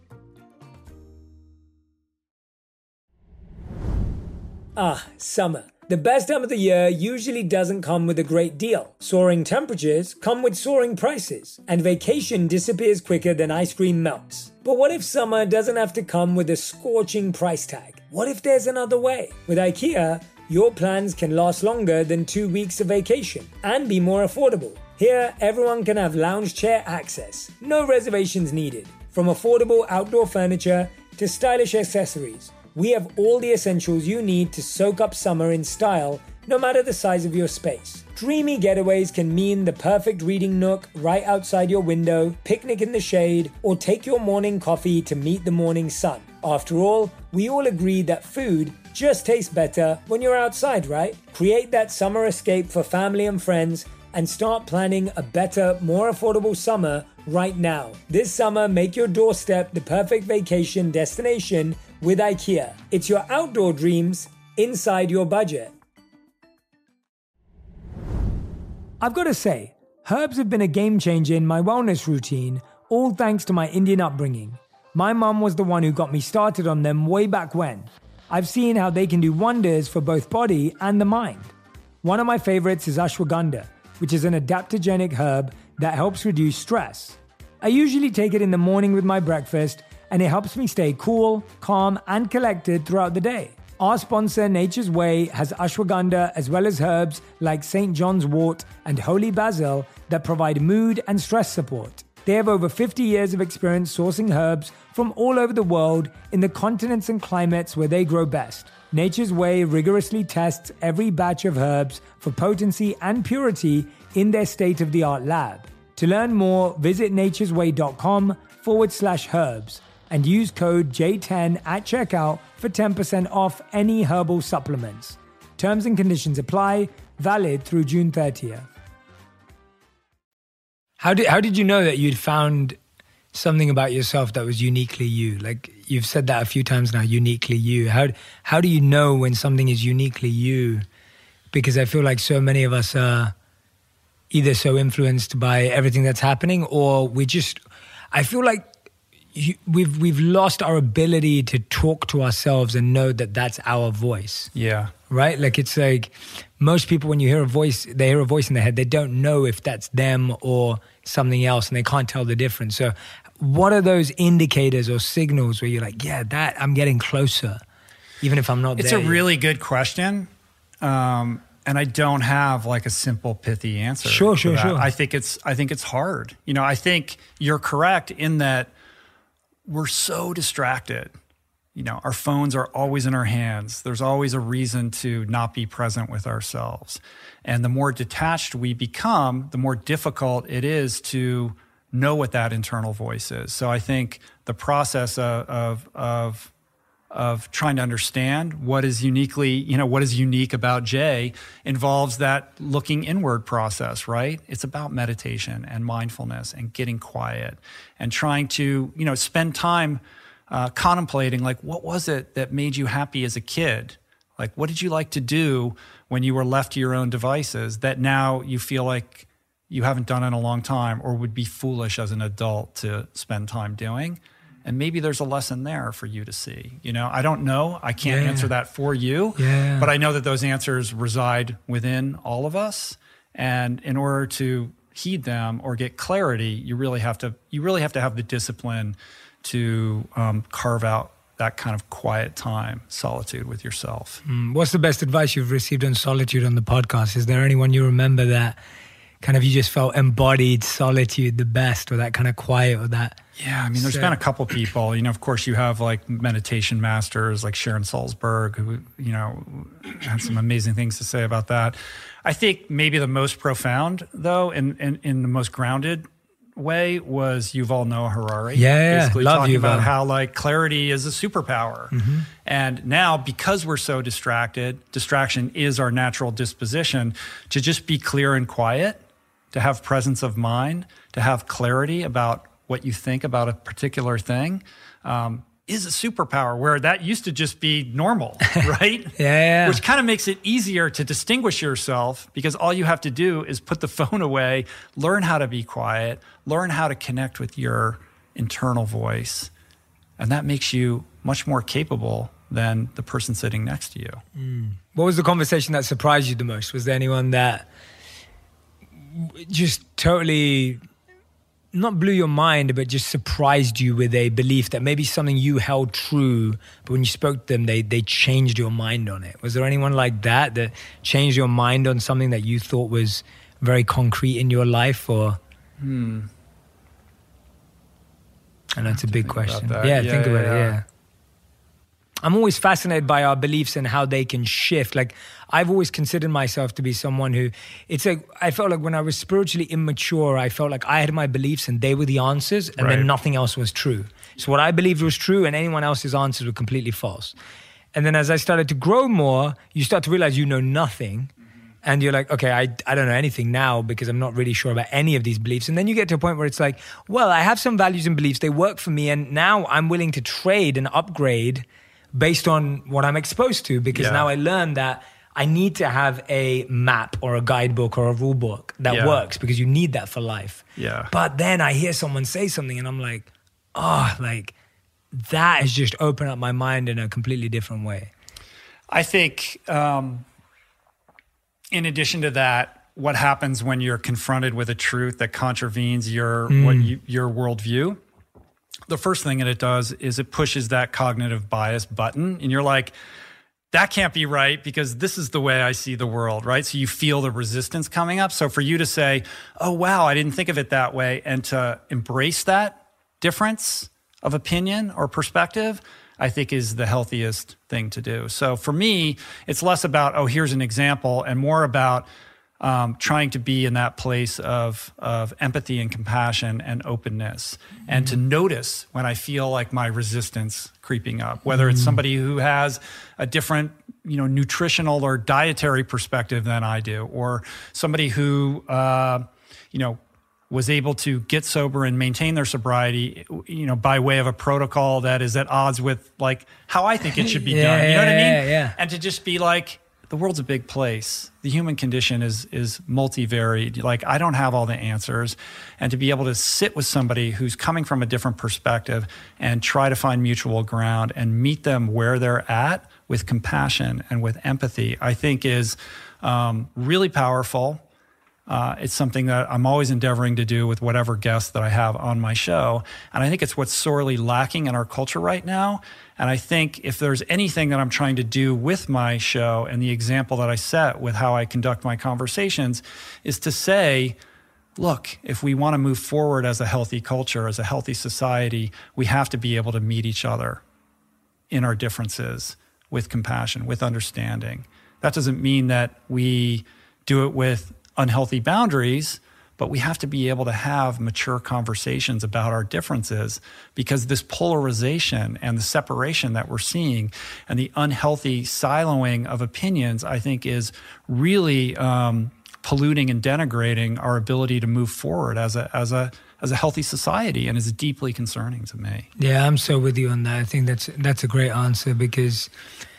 Ah, summer. The best time of the year usually doesn't come with a great deal. Soaring temperatures come with soaring prices, and vacation disappears quicker than ice cream melts. But what if summer doesn't have to come with a scorching price tag? What if there's another way? With IKEA, your plans can last longer than two weeks of vacation and be more affordable. Here, everyone can have lounge chair access. No reservations needed. From affordable outdoor furniture to stylish accessories, we have all the essentials you need to soak up summer in style, no matter the size of your space. Dreamy getaways can mean the perfect reading nook right outside your window, picnic in the shade, or take your morning coffee to meet the morning sun. After all, we all agree that food just tastes better when you're outside, right? Create that summer escape for family and friends and start planning a better, more affordable summer right now. This summer, make your doorstep the perfect vacation destination with IKEA. It's your outdoor dreams inside your budget. I've got to say, Herbs have been a game changer in my wellness routine, all thanks to my Indian upbringing. My mum was the one who got me started on them way back when. I've seen how they can do wonders for both body and the mind. One of my favorites is ashwagandha, which is an adaptogenic herb that helps reduce stress. I usually take it in the morning with my breakfast, and it helps me stay cool, calm, and collected throughout the day. Our sponsor, Nature's Way, has ashwagandha as well as herbs like Saint John's wort and holy basil that provide mood and stress support. They have over fifty years of experience sourcing herbs from all over the world in the continents and climates where they grow best. Nature's Way rigorously tests every batch of herbs for potency and purity in their state-of-the-art lab. To learn more, visit naturesway.com forward slash herbs and use code J ten at checkout for ten percent off any herbal supplements. Terms and conditions apply, valid through June thirtieth. How did how did you know that you'd found something about yourself that was uniquely you? Like you've said that a few times now, uniquely you. How how do you know when something is uniquely you? Because I feel like so many of us are either so influenced by everything that's happening, or we just, I feel like you, we've we've lost our ability to talk to ourselves and know that that's our voice. Yeah. Right? Like it's like most people, when you hear a voice, they hear a voice in their head, they don't know if that's them or something else, and they can't tell the difference. So what are those indicators or signals where you're like, yeah, that I'm getting closer, even if I'm not it's there? It's a really good question. Um, and I don't have like a simple pithy answer. Sure, sure, that. sure. I think it's, I think it's hard. You know, I think you're correct in that we're so distracted. You know, our phones are always in our hands. There's always a reason to not be present with ourselves. And the more detached we become, the more difficult it is to know what that internal voice is. So I think the process of, of, of, of trying to understand what is uniquely, you know, what is unique about Jay involves that looking inward process, right? It's about meditation and mindfulness and getting quiet and trying to, you know, spend time Uh, contemplating, like, what was it that made you happy as a kid? Like, what did you like to do when you were left to your own devices that now you feel like you haven't done in a long time or would be foolish as an adult to spend time doing? And maybe there's a lesson there for you to see. You know, I don't know. I can't yeah. answer that for you. Yeah. But I know that those answers reside within all of us. And in order to heed them or get clarity, you really have to, you really have to have the discipline to um, carve out that kind of quiet time, solitude with yourself. Mm, what's the best advice you've received on solitude on the podcast? Is there anyone you remember that kind of you just felt embodied solitude the best, or that kind of quiet, or that? Yeah, I mean, there's so, been a couple people. You know, of course, you have like meditation masters like Sharon Salzberg, who, you know, had some amazing things to say about that. I think maybe the most profound, though, and in, in, in the most grounded way was Yuval Noah Harari. Yeah, basically love talking Yuval. about how like clarity is a superpower. Mm-hmm. And now, because we're so distracted, distraction is our natural disposition to just be clear and quiet, to have presence of mind, to have clarity about what you think about a particular thing, um, is a superpower, where that used to just be normal, right? yeah. Which kind of makes it easier to distinguish yourself, because all you have to do is put the phone away, learn how to be quiet, learn how to connect with your internal voice. And that makes you much more capable than the person sitting next to you. Mm. What was the conversation that surprised you the most? Was there anyone that just totally not blew your mind, but just surprised you with a belief that maybe something you held true, but when you spoke to them, they they changed your mind on it? Was there anyone like that that changed your mind on something that you thought was very concrete in your life? Or hmm. I know it's a big question. Yeah, yeah, yeah, think about yeah. it, yeah. I'm always fascinated by our beliefs and how they can shift. Like, I've always considered myself to be someone who, it's like, I felt like when I was spiritually immature, I felt like I had my beliefs and they were the answers, and right. then nothing else was true. So what I believed was true and anyone else's answers were completely false. And then as I started to grow more, you start to realize you know nothing. And you're like, okay, I, I don't know anything now because I'm not really sure about any of these beliefs. And then you get to a point where it's like, well, I have some values and beliefs. They work for me. And now I'm willing to trade and upgrade based on what I'm exposed to, because yeah. now I learned that I need to have a map or a guidebook or a rule book that Yeah. works because you need that for life. Yeah. But then I hear someone say something and I'm like, oh, like that has just opened up my mind in a completely different way. I think um, in addition to that, what happens when you're confronted with a truth that contravenes your Mm. what you, your worldview? The first thing that it does is it pushes that cognitive bias button, and you're like, that can't be right because this is the way I see the world, right? So you feel the resistance coming up. So for you to say, oh, wow, I didn't think of it that way, and to embrace that difference of opinion or perspective, I think is the healthiest thing to do. So for me, it's less about, oh, here's an example, and more about um, trying to be in that place of, of empathy and compassion and openness, mm-hmm. and to notice when I feel like my resistance creeping up, whether mm-hmm. it's somebody who has a different, you know, nutritional or dietary perspective than I do, or somebody who, uh, you know, was able to get sober and maintain their sobriety, you know, by way of a protocol that is at odds with like how I think it should be yeah, done. You know what I mean? Yeah, yeah. And to just be like, the world's a big place. The human condition is is multivaried. Like, I don't have all the answers. And to be able to sit with somebody who's coming from a different perspective and try to find mutual ground and meet them where they're at with compassion and with empathy, I think is um, really powerful. Uh, it's something that I'm always endeavoring to do with whatever guests that I have on my show. And I think it's what's sorely lacking in our culture right now. And I think if there's anything that I'm trying to do with my show and the example that I set with how I conduct my conversations is to say, look, if we want to move forward as a healthy culture, as a healthy society, we have to be able to meet each other in our differences with compassion, with understanding. That doesn't mean that we do it with unhealthy boundaries, but we have to be able to have mature conversations about our differences, because this polarization and the separation that we're seeing and the unhealthy siloing of opinions, I think, is really um, polluting and denigrating our ability to move forward as a as a as a healthy society, and is deeply concerning to me. Yeah, I'm so with you on that. I think that's that's a great answer, because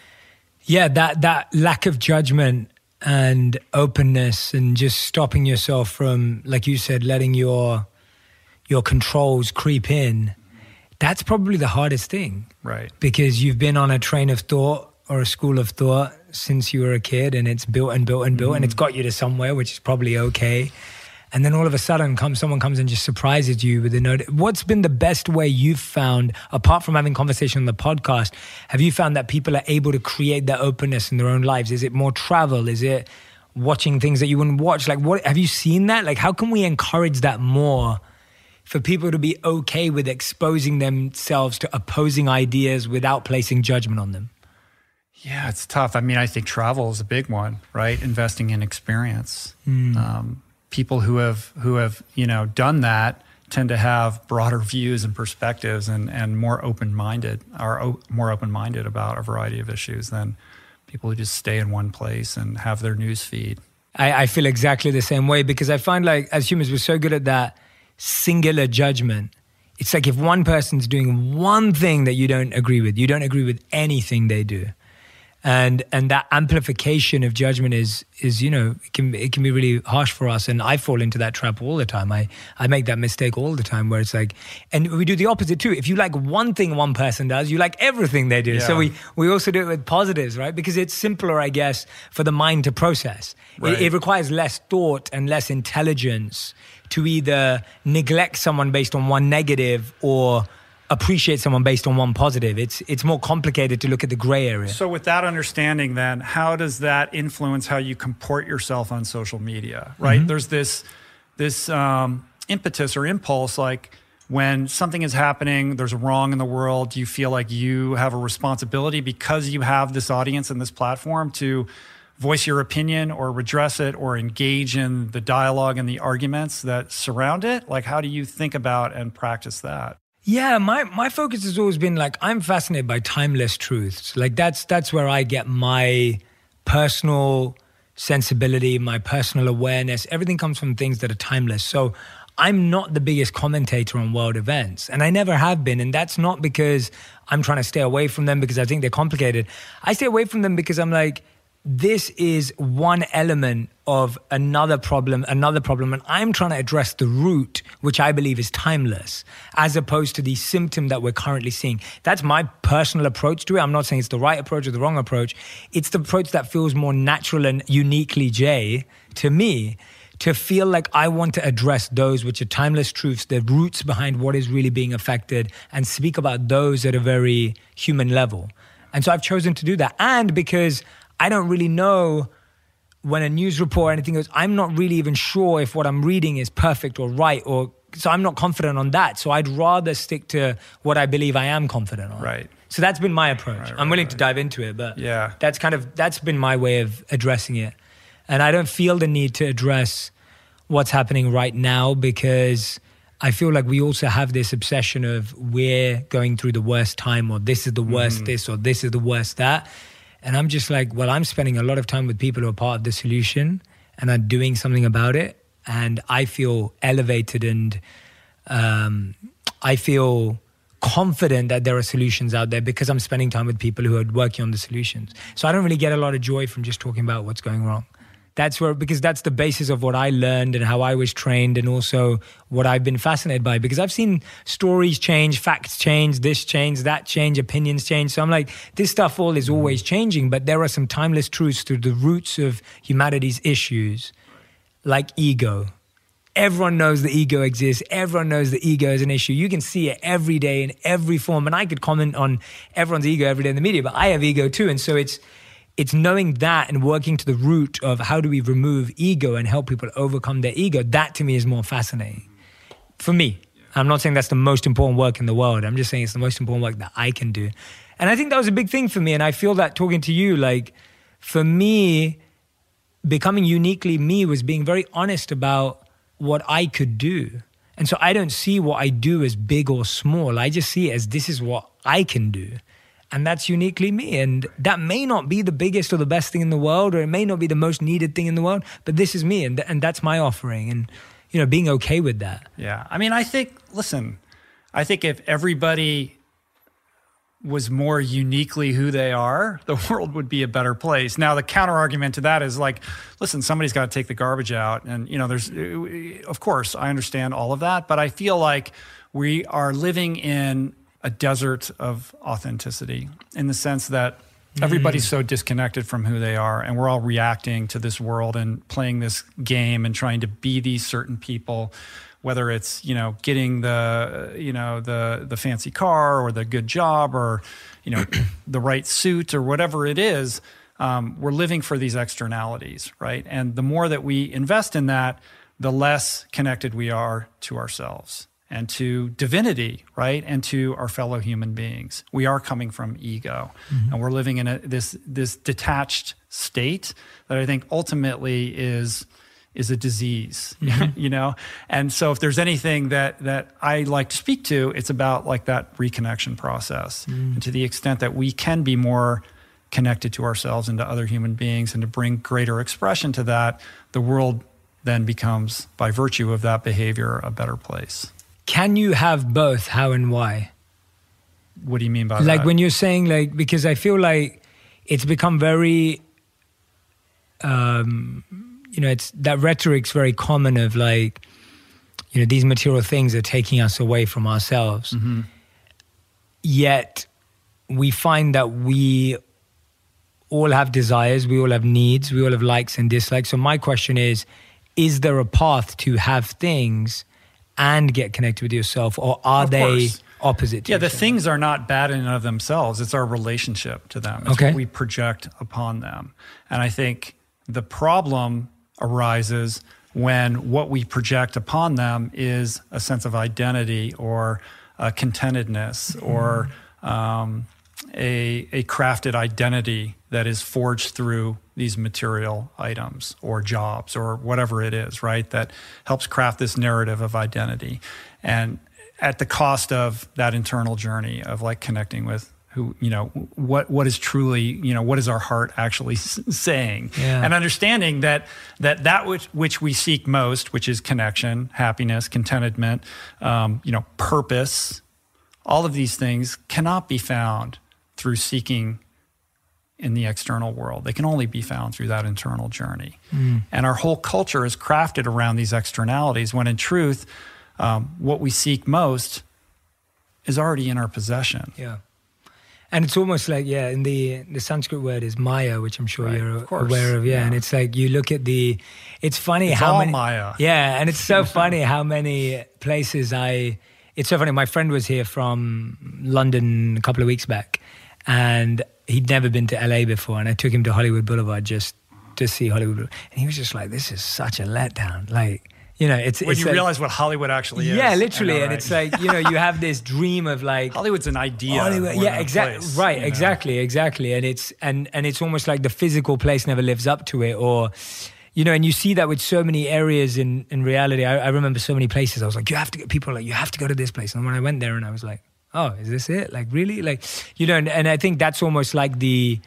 yeah, that that lack of judgment and openness and just stopping yourself from, like you said, letting your your controls creep in, that's probably the hardest thing. Right. Because you've been on a train of thought or a school of thought since you were a kid, and it's built and built and built, mm-hmm. and it's got you to somewhere, which is probably okay. And then all of a sudden comes someone comes and just surprises you with a note. What's been the best way you've found, apart from having conversation on the podcast, have you found that people are able to create that openness in their own lives? Is it more travel? Is it watching things that you wouldn't watch? Like, what have you seen that? Like, how can we encourage that more for people to be okay with exposing themselves to opposing ideas without placing judgment on them? Yeah, it's tough. I mean, I think travel is a big one, right? Investing in experience. Mm. Um, People who have who have you know done that tend to have broader views and perspectives, and and more open minded, are o- more open minded about a variety of issues than people who just stay in one place and have their news feed. I, I feel exactly the same way, because I find, like, as humans, we're so good at that singular judgment. It's like if one person's doing one thing that you don't agree with, you don't agree with anything they do. And and that amplification of judgment is is you know it can it can be really harsh for us, and I fall into that trap all the time. I I make that mistake all the time, where it's like, and we do the opposite too. If you like one thing one person does, you like everything they do. Yeah. So we we also do it with positives, right? Because it's simpler, I guess, for the mind to process. Right. It, it requires less thought and less intelligence to either neglect someone based on one negative or appreciate someone based on one positive. It's it's more complicated to look at the gray area. So with that understanding, then, how does that influence how you comport yourself on social media, right? Mm-hmm. There's this this um, impetus or impulse, like when something is happening, there's a wrong in the world, you feel like you have a responsibility because you have this audience and this platform to voice your opinion or redress it or engage in the dialogue and the arguments that surround it. Like, how do you think about and practice that? Yeah, my, my focus has always been, like, I'm fascinated by timeless truths. Like, that's that's where I get my personal sensibility, my personal awareness. Everything comes from things that are timeless. So I'm not the biggest commentator on world events, and I never have been. And that's not because I'm trying to stay away from them because I think they're complicated. I stay away from them because I'm like, this is one element of another problem, another problem. And I'm trying to address the root, which I believe is timeless, as opposed to the symptom that we're currently seeing. That's my personal approach to it. I'm not saying it's the right approach or the wrong approach. It's the approach that feels more natural and uniquely Jay to me, to feel like I want to address those which are timeless truths, the roots behind what is really being affected, and speak about those at a very human level. And so I've chosen to do that. And because I don't really know when a news report or anything goes, I'm not really even sure if what I'm reading is perfect or right, or so I'm not confident on that. So I'd rather stick to what I believe I am confident on. Right. So that's been my approach. Right, right, I'm willing right. to dive into it, but yeah. that's kind of, that's been my way of addressing it. And I don't feel the need to address what's happening right now, because I feel like we also have this obsession of we're going through the worst time, or this is the worst mm-hmm. this, or this is the worst that. And I'm just like, well, I'm spending a lot of time with people who are part of the solution and are doing something about it. And I feel elevated, and um, I feel confident that there are solutions out there because I'm spending time with people who are working on the solutions. So I don't really get a lot of joy from just talking about what's going wrong. That's where, because that's the basis of what I learned and how I was trained, and also what I've been fascinated by, because I've seen stories change, facts change, this change, that change, opinions change. So I'm like, this stuff all is always changing, but there are some timeless truths to the roots of humanity's issues, like ego. Everyone knows the ego exists. Everyone knows the ego is an issue. You can see it every day in every form. And I could comment on everyone's ego every day in the media, but I have ego too. And so it's, It's knowing that and working to the root of how do we remove ego and help people overcome their ego. That to me is more fascinating. For me, I'm not saying that's the most important work in the world. I'm just saying it's the most important work that I can do. And I think that was a big thing for me. And I feel that talking to you, like for me, becoming uniquely me was being very honest about what I could do. And so I don't see what I do as big or small. I just see it as this is what I can do. And that's uniquely me. And that may not be the biggest or the best thing in the world, or it may not be the most needed thing in the world, but this is me, and th- and that's my offering. And, you know, being okay with that. Yeah. I mean, I think, listen, I think if everybody was more uniquely who they are, the world would be a better place. Now, the counter argument to that is like, listen, somebody's got to take the garbage out. And, you know, there's, of course, I understand all of that, but I feel like we are living in a desert of authenticity, in the sense that everybody's so disconnected from who they are, and we're all reacting to this world and playing this game and trying to be these certain people, whether it's, you know, getting the, you know, the the fancy car or the good job, or, you know, the right suit, or whatever it is. Um, we're living for these externalities, right? And the more that we invest in that, the less connected we are to ourselves and to divinity, right? And to our fellow human beings. We are coming from ego, mm-hmm. and we're living in a, this this detached state that I think ultimately is is a disease, mm-hmm. you know? And so if there's anything that that I like to speak to, it's about like that reconnection process. Mm. And to the extent that we can be more connected to ourselves and to other human beings, and to bring greater expression to that, the world then becomes, by virtue of that behavior, a better place. Can you have both? How and why? What do you mean by like that? Like when you're saying, like, because I feel like it's become very, um, you know, it's that rhetoric's very common of like, you know, these material things are taking us away from ourselves. Mm-hmm. Yet we find that we all have desires, we all have needs, we all have likes and dislikes. So my question is, is there a path to have things and get connected with yourself, or are of they course. opposite to Yeah, each the other? things are not bad in and of themselves. It's our relationship to them. It's okay. what we project upon them. And I think the problem arises when what we project upon them is a sense of identity, or a contentedness, mm. or um, a, a crafted identity that is forged through these material items or jobs or whatever it is, right? That helps craft this narrative of identity, and at the cost of that internal journey of like connecting with who, you know, what what is truly, you know, what is our heart actually saying, yeah. and understanding that that that which which we seek most, which is connection, happiness, contentment, um, you know, purpose, all of these things cannot be found through seeking in the external world. They can only be found through that internal journey. Mm. And our whole culture is crafted around these externalities, when in truth, um, what we seek most is already in our possession. Yeah. And it's almost like, yeah, in the the Sanskrit word is Maya, which I'm sure right, you're of aware of. Yeah. yeah. And it's like, you look at the, it's funny it's how all many. Maya. Yeah. And it's so funny how many places I, it's so funny. My friend was here from London a couple of weeks back, and he'd never been to L A before. And I took him to Hollywood Boulevard just to see Hollywood Boulevard. And he was just like, this is such a letdown. Like, you know, it's when it's you like, realize what Hollywood actually is. Yeah, literally, know, and right? it's like, you know, you have this dream of like Hollywood's an idea. Hollywood, yeah, exactly, right, you know? exactly, exactly, and it's and and it's almost like the physical place never lives up to it, or you know, and you see that with so many areas in in reality. I, I remember so many places. I was like, you have to get people are like you have to go to this place, and when I went there, and I was like, oh, is this it? Like really, like you know, and, and I think that's almost like the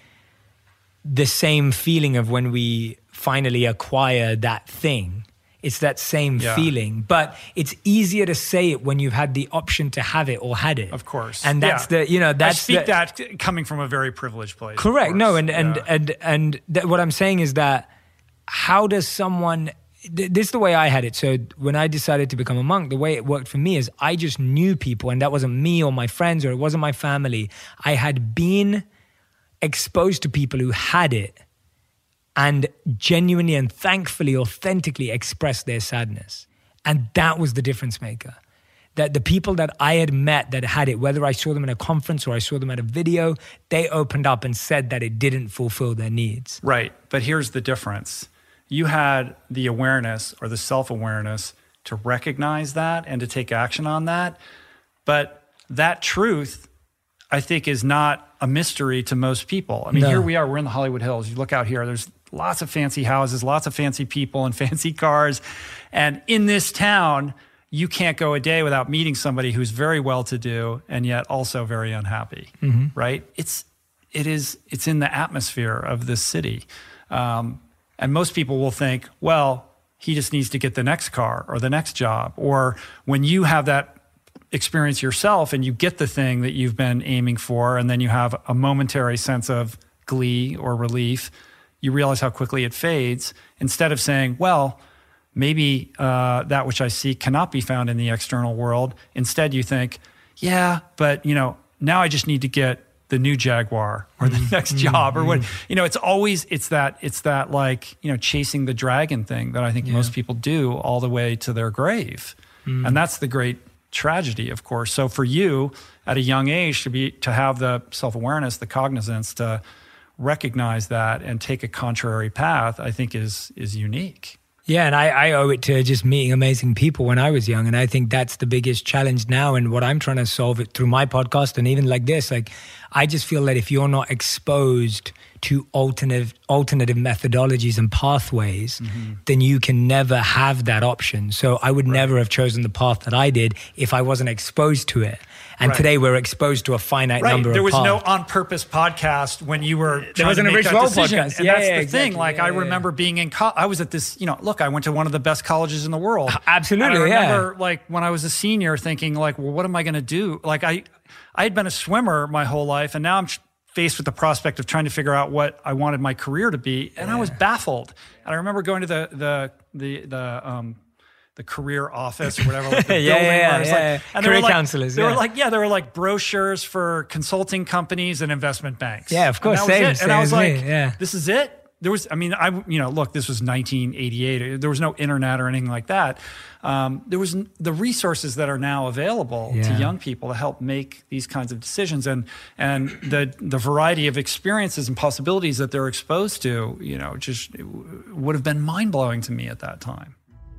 the same feeling of when we finally acquire that thing. It's that same yeah. feeling, but it's easier to say it when you've had the option to have it or had it. Of course. And that's yeah. the, you know, that's I speak the, that coming from a very privileged place. Correct. No, and, and, yeah. and, and, th- what I'm saying is that how does someone, th- this is the way I had it. So when I decided to become a monk, the way it worked for me is I just knew people, and that wasn't me or my friends, or it wasn't my family. I had been exposed to people who had it, and genuinely and thankfully, authentically express their sadness. And that was the difference maker. That the people that I had met that had it, whether I saw them in a conference or I saw them at a video, they opened up and said that it didn't fulfill their needs. Right, but here's the difference. You had the awareness or the self-awareness to recognize that and to take action on that. But that truth, I think, is not a mystery to most people. I mean, No. here we are, we're in the Hollywood Hills. You look out here, there's lots of fancy houses, lots of fancy people and fancy cars. And in this town, you can't go a day without meeting somebody who's very well-to-do and yet also very unhappy, mm-hmm. right? It's, it is, it's in the atmosphere of this city. Um, and most people will think, well, he just needs to get the next car or the next job. Or when you have that experience yourself and you get the thing that you've been aiming for, and then you have a momentary sense of glee or relief, you realize how quickly it fades. Instead of saying, well, maybe uh, that which I seek cannot be found in the external world. Instead, you think, yeah, but you know, now I just need to get the new Jaguar or the mm-hmm. next job or what, you know, it's always, it's that, it's that like, you know, chasing the dragon thing that I think yeah. most people do all the way to their grave. Mm. And that's the great tragedy, of course. So for you at a young age to be, to have the self-awareness, the cognizance to recognize that and take a contrary path, I think is is unique. Yeah, and I, I owe it to just meeting amazing people when I was young. And I think that's the biggest challenge now. And what I'm trying to solve it through my podcast and even like this, like I just feel that if you're not exposed to alternative alternative methodologies and pathways, mm-hmm. then you can never have that option. So I would right. never have chosen the path that I did if I wasn't exposed to it. And right. today we're exposed to a finite right. number there of paths. There was no On Purpose podcast when you were there trying wasn't to a make Rich that Roll decision. podcast. And yeah, that's yeah, the exactly. thing. Like yeah, I yeah, remember yeah. being in college. I was at this, you know, look, I went to one of the best colleges in the world. Absolutely, and I yeah. remember like when I was a senior thinking like, well, what am I going to do? Like I, I had been a swimmer my whole life, and now I'm faced with the prospect of trying to figure out what I wanted my career to be, and yeah. I was baffled. And I remember going to the the the the um the career office or whatever, like the yeah, building. yeah, where it was yeah, like, yeah. And career there were like, counselors. There yeah. were like yeah, there were like brochures for consulting companies and investment banks. Yeah, of course, and that same. was it. same And I was as like, me. yeah. this is it. There was, I mean, I, you know, look, this was nineteen eighty-eight. There was no internet or anything like that. Um, there was the resources that are now available yeah. to young people to help make these kinds of decisions, and and the the variety of experiences and possibilities that they're exposed to, you know, just would have been mind blowing to me at that time.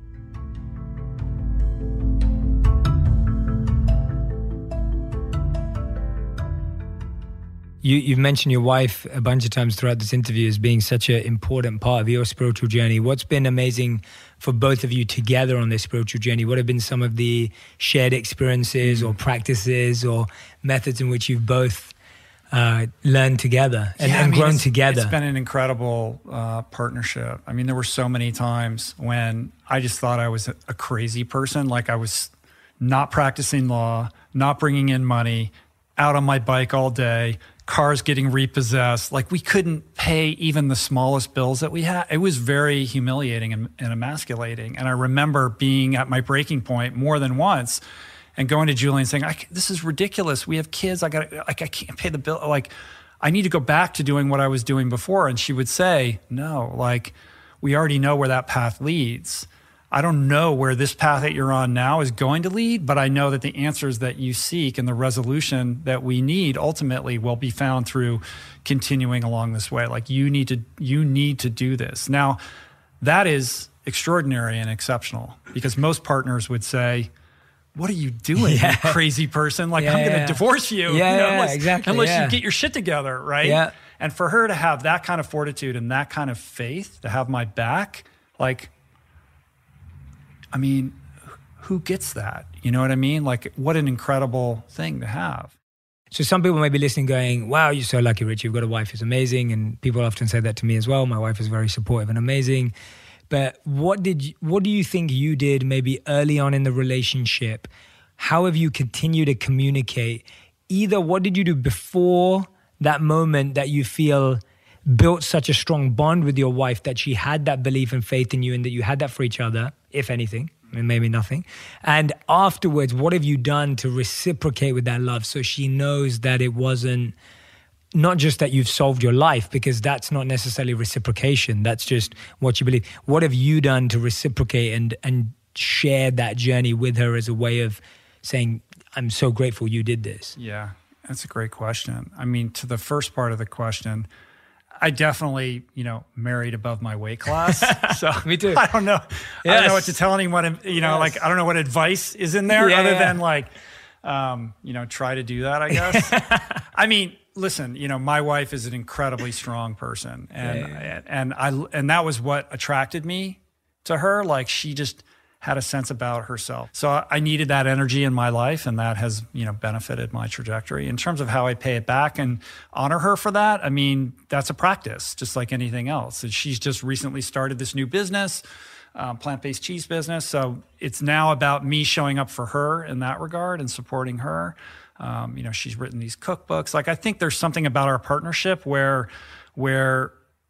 You, you've mentioned your wife a bunch of times throughout this interview as being such an important part of your spiritual journey. What's been amazing for both of you together on this spiritual journey? What have been some of the shared experiences or practices or methods in which you've both uh, learned together and, yeah, and I mean, grown it's, together? It's been an incredible uh, partnership. I mean, there were so many times when I just thought I was a, a crazy person, like I was not practicing law, not bringing in money, out on my bike all day, cars getting repossessed. Like we couldn't pay even the smallest bills that we had. It was very humiliating and, and emasculating. And I remember being at my breaking point more than once and going to Julie and saying, I, this is ridiculous. We have kids. I got like, I can't pay the bill. Like I need to go back to doing what I was doing before. And she would say, no, like we already know where that path leads. I don't know where this path that you're on now is going to lead, but I know that the answers that you seek and the resolution that we need ultimately will be found through continuing along this way. Like you need to, you need to do this. Now, that is extraordinary and exceptional because most partners would say, what are you doing, yeah. you crazy person? Like, yeah, I'm going to yeah. divorce you, yeah, you know, yeah, unless, exactly, unless yeah. you get your shit together, right? Yeah. And for her to have that kind of fortitude and that kind of faith, to have my back, like, I mean, who gets that? You know what I mean? Like, what an incredible thing to have. So some people may be listening going, wow, you're so lucky, Rich. You've got a wife who's amazing. And people often say that to me as well. My wife is very supportive and amazing. But what did you, what do you think you did maybe early on in the relationship? How have you continued to communicate? Either what did you do before that moment that you feel built such a strong bond with your wife that she had that belief and faith in you and that you had that for each other, if anything, and maybe nothing. And afterwards, what have you done to reciprocate with that love so she knows that it wasn't not just that you've solved your life, because that's not necessarily reciprocation. That's just what you believe. What have you done to reciprocate and and share that journey with her as a way of saying, I'm so grateful you did this? Yeah, that's a great question. I mean, to the first part of the question, I definitely, you know, married above my weight class. So me too. I don't know. Yes. I don't know what to tell anyone, you know, yes. like, I don't know what advice is in there yeah, other yeah. than like, um, you know, try to do that, I guess. I mean, listen, you know, my wife is an incredibly strong person and, yeah, yeah. and I, and that was what attracted me to her. Like she just had a sense about herself. So I needed that energy in my life, and that has, you know, benefited my trajectory. In terms of how I pay it back and honor her for that, I mean, that's a practice, just like anything else. And she's just recently started this new business, um, plant-based cheese business. So it's now about me showing up for her in that regard and supporting her. Um, you know, she's written these cookbooks. Like, I think there's something about our partnership where, where,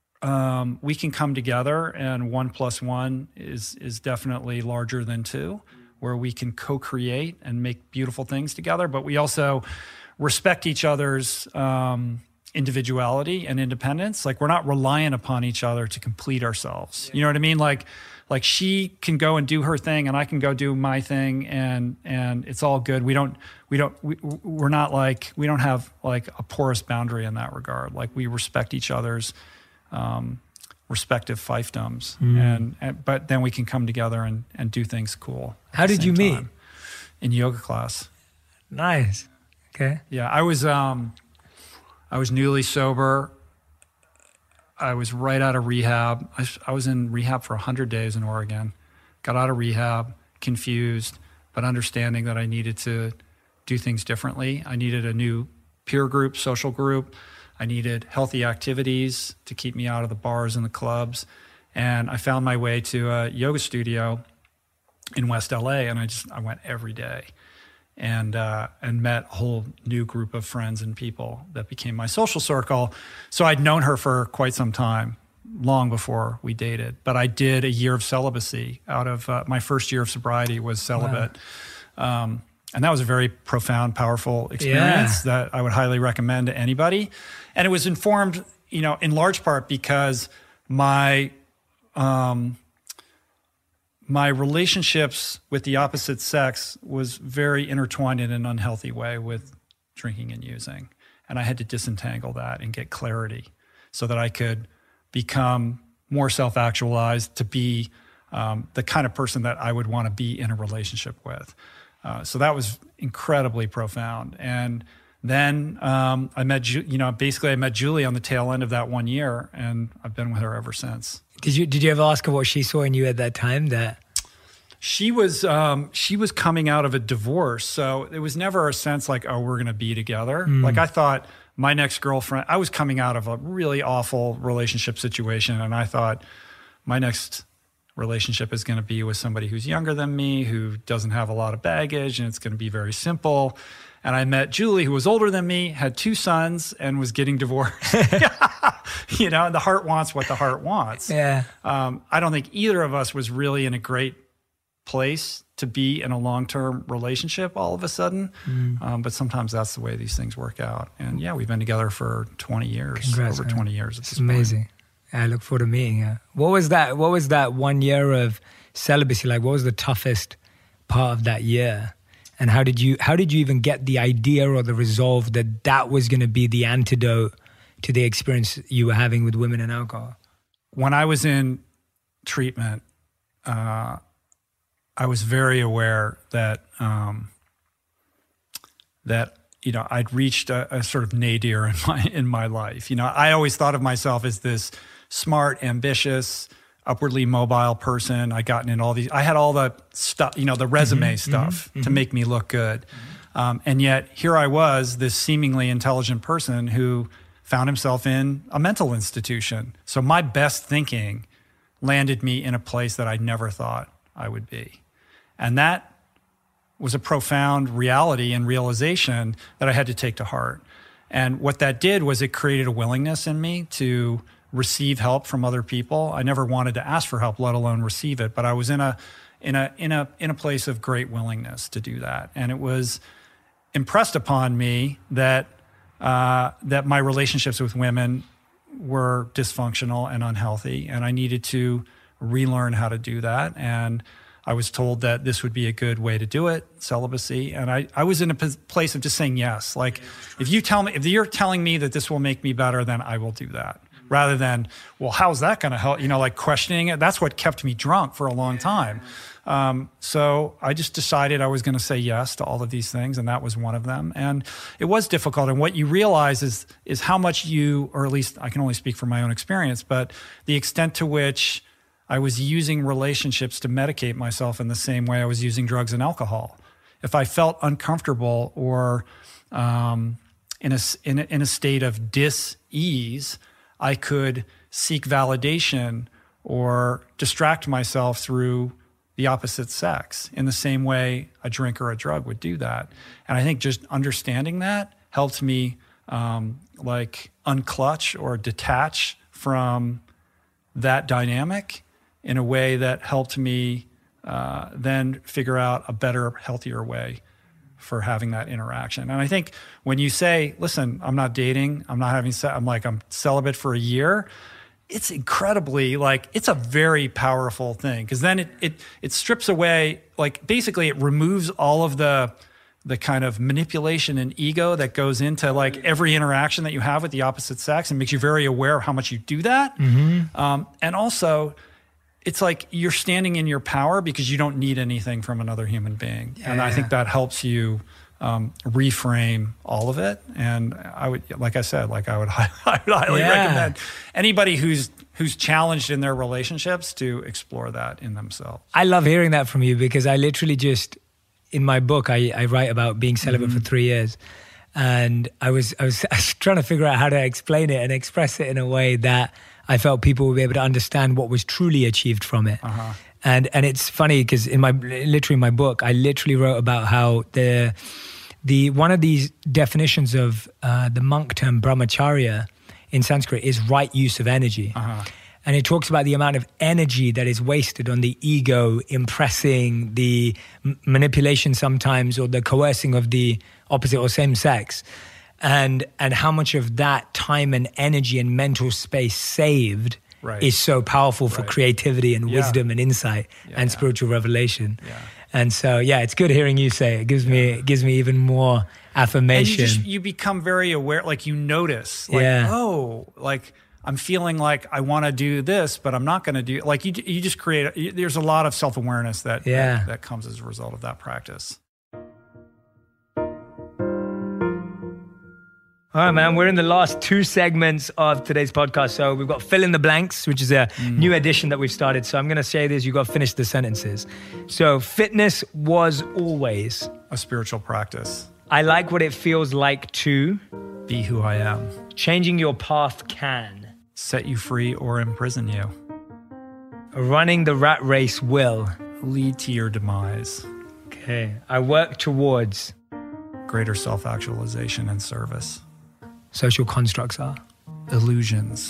Um, we can come together and one plus one is is definitely larger than two, where we can co-create and make beautiful things together. But we also respect each other's um, individuality and independence. Like, we're not reliant upon each other to complete ourselves. Yeah. You know what I mean? Like, like she can go and do her thing, and I can go do my thing, and and it's all good. We don't we don't we, we're not like we don't have like a porous boundary in that regard. Like, we respect each other's Um, respective fiefdoms, mm. and, and but then we can come together and, and do things cool. How did you meet? Time. In yoga class. Nice. Okay. Yeah, I was um, I was newly sober. I was right out of rehab. I, I was in rehab for a hundred days in Oregon. Got out of rehab, confused, but understanding that I needed to do things differently. I needed a new peer group, social group. I needed healthy activities to keep me out of the bars and the clubs. And I found my way to a yoga studio in West L A, and I just, I went every day and, uh, and met a whole new group of friends and people that became my social circle. So I'd known her for quite some time, long before we dated, but I did a year of celibacy out of, uh, my first year of sobriety was celibate. Wow. Um, And that was a very profound, powerful experience yeah. that I would highly recommend to anybody. And it was informed, you know, in large part because my um, my relationships with the opposite sex was very intertwined in an unhealthy way with drinking and using. And I had to disentangle that and get clarity so that I could become more self-actualized to be um, the kind of person that I would want to be in a relationship with. Uh, so that was incredibly profound. And then um, I met, Ju- you know, basically I met Julie on the tail end of that one year, and I've been with her ever since. Did you Did you ever ask her what she saw in you at that time? That she was um, she was coming out of a divorce, so it was never a sense like, oh, we're going to be together. Mm. Like, I thought my next girlfriend, I was coming out of a really awful relationship situation, and I thought my next relationship is going to be with somebody who's younger than me, who doesn't have a lot of baggage, and it's going to be very simple. And I met Julie, who was older than me, had two sons, and was getting divorced. You know, the heart wants what the heart wants. Yeah. Um, I don't think either of us was really in a great place to be in a long-term relationship all of a sudden. Mm. Um, but sometimes that's the way these things work out. And yeah, we've been together for twenty years, Congrats, over man. twenty years at this It's amazing. point. I look forward to meeting her. What was that? What was that one year of celibacy like? What was the toughest part of that year? And how did you how did you even get the idea or the resolve that that was going to be the antidote to the experience you were having with women and alcohol? When I was in treatment, uh, I was very aware that um, that you know I'd reached a, a sort of nadir in my in my life. You know, I always thought of myself as this smart, ambitious, upwardly mobile person. I gotten in all these, I had all the stuff, you know, the resume mm-hmm, stuff mm-hmm, to mm-hmm. make me look good. Mm-hmm. Um, and yet here I was, this seemingly intelligent person who found himself in a mental institution. So my best thinking landed me in a place that I never thought I would be. And that was a profound reality and realization that I had to take to heart. And what that did was it created a willingness in me to receive help from other people. I never wanted to ask for help, let alone receive it. But I was in a in a in a in a place of great willingness to do that, and it was impressed upon me that uh, that my relationships with women were dysfunctional and unhealthy, and I needed to relearn how to do that. And I was told that this would be a good way to do it, celibacy. And I, I was in a p- place of just saying yes. Like, if you tell me, if you're telling me that this will make me better, then I will do that. Rather than, well, how's that going to help? You know, like questioning it. That's what kept me drunk for a long time. Um, so I just decided I was going to say yes to all of these things, and that was one of them. And it was difficult. And what you realize is is how much you, or at least I can only speak from my own experience, but the extent to which I was using relationships to medicate myself in the same way I was using drugs and alcohol. If I felt uncomfortable or um, in a in a, in a state of dis-ease, I could seek validation or distract myself through the opposite sex in the same way a drink or a drug would do that. And I think just understanding that helped me um, like unclutch or detach from that dynamic in a way that helped me uh, then figure out a better, healthier way for having that interaction. And I think when you say, listen, I'm not dating, I'm not having sex, I'm like, I'm celibate for a year, it's incredibly, like, it's a very powerful thing. Because then it, it it strips away, like, basically it removes all of the the kind of manipulation and ego that goes into, like, every interaction that you have with the opposite sex, and makes you very aware of how much you do that. Mm-hmm. Um, and also, it's like you're standing in your power because you don't need anything from another human being. Yeah, and I yeah. think that helps you um, reframe all of it. And I would, like I said, like I would, I would highly yeah. recommend anybody who's who's challenged in their relationships to explore that in themselves. I love hearing that from you, because I literally just, in my book, I, I write about being celibate mm-hmm. for three years. And I was, I was I was trying to figure out how to explain it and express it in a way that I felt people would be able to understand what was truly achieved from it. Uh-huh. And and it's funny because in my literally in my book, I literally wrote about how the the one of these definitions of uh, the monk term brahmacharya in Sanskrit is right use of energy. Uh-huh. And it talks about the amount of energy that is wasted on the ego, impressing, the m- manipulation sometimes, or the coercing of the opposite or same sex. And and how much of that time and energy and mental space saved right. is so powerful for right. creativity and yeah. wisdom and insight yeah, and yeah. spiritual revelation. Yeah. And so, yeah, it's good hearing you say it. It gives yeah. me it gives me even more affirmation. And you, just, you become very aware, like you notice, like, yeah. oh, like I'm feeling like I want to do this, but I'm not going to do, like you you just create, there's a lot of self-awareness that, yeah. that that comes as a result of that practice. All right, man, we're in the last two segments of today's podcast. So we've got fill in the blanks, which is a mm. new edition that we've started. So I'm going to say this, you've got to finish the sentences. So fitness was always a spiritual practice. I like what it feels like to be who I am. Changing your path can set you free or imprison you. Running the rat race will lead to your demise. Okay. I work towards greater self-actualization and service. Social constructs are? Illusions.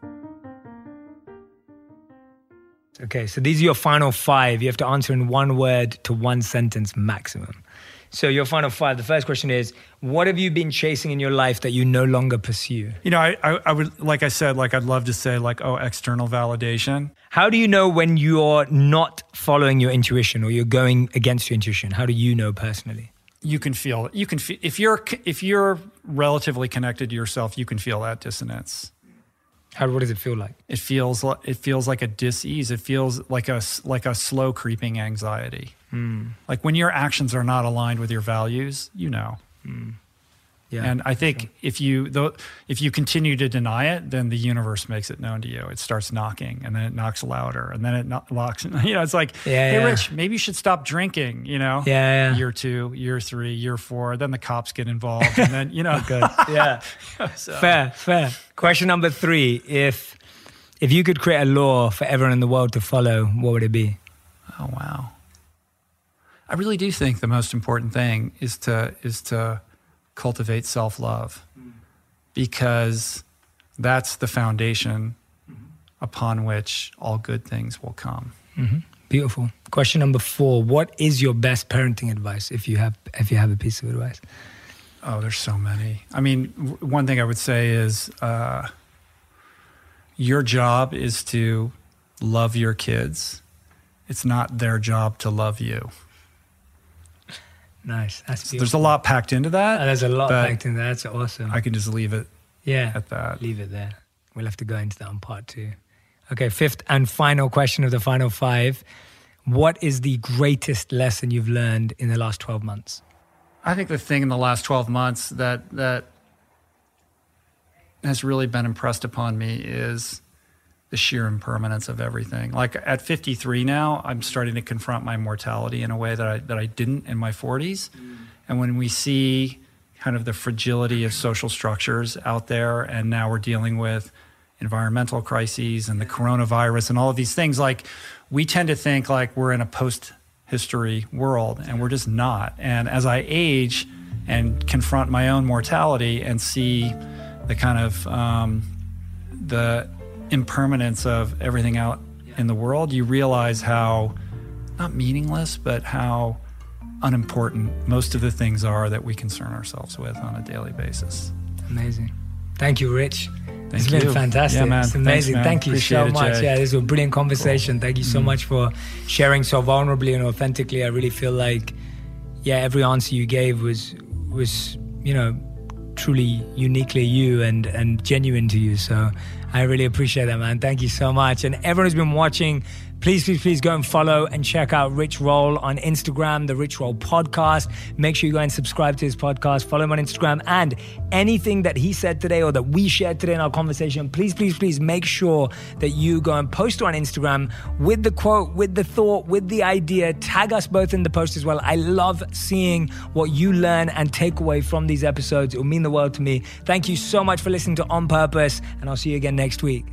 Okay, so these are your final five. You have to answer in one word to one sentence maximum. So your final five, the first question is, what have you been chasing in your life that you no longer pursue? You know, I, I, I would, like I said, like I'd love to say like, oh, external validation. How do you know when you're not following your intuition or you're going against your intuition? How do you know personally? You can feel it. You can feel, if you're, if you're relatively connected to yourself, you can feel that dissonance. How, what does it feel like? It feels like, it feels like a dis-ease. It feels like a, like a slow creeping anxiety. Mm. Like when your actions are not aligned with your values, you know. Mm. Yeah, and I think sure. if you though if you continue to deny it, then the universe makes it known to you. It starts knocking, and then it knocks louder, and then it no- knocks. You know, it's like, yeah, hey, yeah. Rich, maybe you should stop drinking. You know, yeah, yeah. Year two, year three, year four, then the cops get involved, and then you know, good. Yeah, so. fair, fair. Question number three: If if you could create a law for everyone in the world to follow, what would it be? Oh wow. I really do think the most important thing is to is to cultivate self-love, mm. because that's the foundation mm-hmm. upon which all good things will come. Mm-hmm. Beautiful. Question number four: what is your best parenting advice, if you have if you have a piece of advice? Oh, there's so many. I mean, w- one thing I would say is uh, your job is to love your kids. It's not their job to love you. Nice. That's so there's a lot packed into that. Oh, there's a lot packed into that. That's awesome. I can just leave it yeah, at that. Leave it there. We'll have to go into that on part two. Okay, fifth and final question of the final five. What is the greatest lesson you've learned in the last twelve months? I think the thing in the last twelve months that that has really been impressed upon me is the sheer impermanence of everything. Like at fifty-three now, I'm starting to confront my mortality in a way that I that I didn't in my forties. Mm. And when we see kind of the fragility of social structures out there, and now we're dealing with environmental crises and the coronavirus and all of these things, like we tend to think like we're in a post-history world, and we're just not. And as I age and confront my own mortality and see the kind of um, the impermanence of everything out in the world, you realize how not meaningless, but how unimportant most of the things are that we concern ourselves with on a daily basis. Amazing. Thank you, Rich. Thank it's you. been fantastic. Yeah, man. It's amazing. Thanks, man. Thank you Appreciate so it, much. Jay. Yeah, this was a brilliant conversation. Cool. Thank you so mm. much for sharing so vulnerably and authentically. I really feel like, yeah, every answer you gave was was, you know, truly uniquely you and and genuine to you. So I really appreciate that, man. Thank you so much. And everyone who's been watching, please, please, please go and follow and check out Rich Roll on Instagram, the Rich Roll Podcast. Make sure you go and subscribe to his podcast, follow him on Instagram, and anything that he said today or that we shared today in our conversation, please, please, please make sure that you go and post it on Instagram with the quote, with the thought, with the idea. Tag us both in the post as well. I love seeing what you learn and take away from these episodes. It will mean the world to me. Thank you so much for listening to On Purpose, and I'll see you again next week.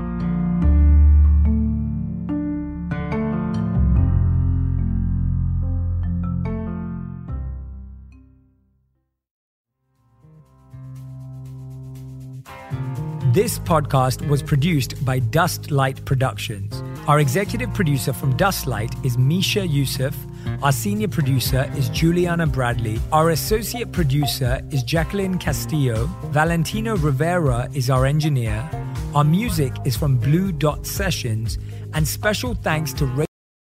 This podcast was produced by Dust Light Productions. Our executive producer from Dust Light is Misha Youssef. Our senior producer is Juliana Bradley. Our associate producer is Jacqueline Castillo. Valentino Rivera is our engineer. Our music is from Blue Dot Sessions. And special thanks to Ray.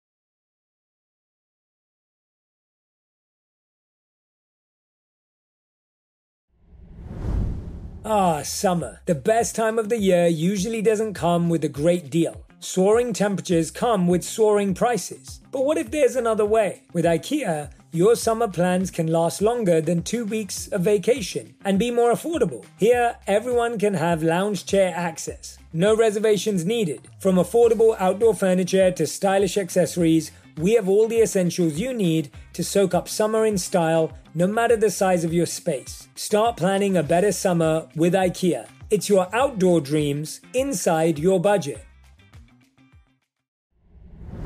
Ah, summer. The best time of the year usually doesn't come with a great deal. Soaring temperatures come with soaring prices. But what if there's another way? With IKEA, your summer plans can last longer than two weeks of vacation and be more affordable. Here, everyone can have lounge chair access. No reservations needed. From affordable outdoor furniture to stylish accessories, we have all the essentials you need to soak up summer in style, no matter the size of your space. Start planning a better summer with IKEA. It's your outdoor dreams inside your budget.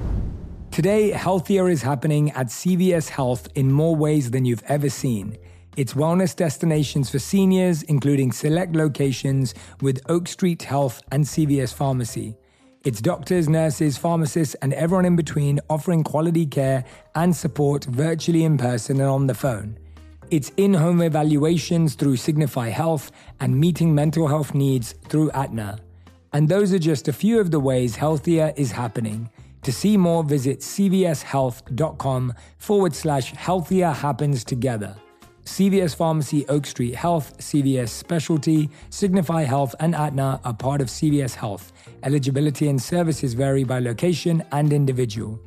Today, healthier is happening at C V S Health in more ways than you've ever seen. It's wellness destinations for seniors, including select locations with Oak Street Health and C V S Pharmacy. It's doctors, nurses, pharmacists, and everyone in between offering quality care and support virtually, in person, and on the phone. It's in-home evaluations through Signify Health and meeting mental health needs through Aetna. And those are just a few of the ways Healthier is happening. To see more, visit cvshealth.com forward slash healthier happens together. C V S Pharmacy, Oak Street Health, C V S Specialty, Signify Health, and Aetna are part of C V S Health. Eligibility and services vary by location and individual.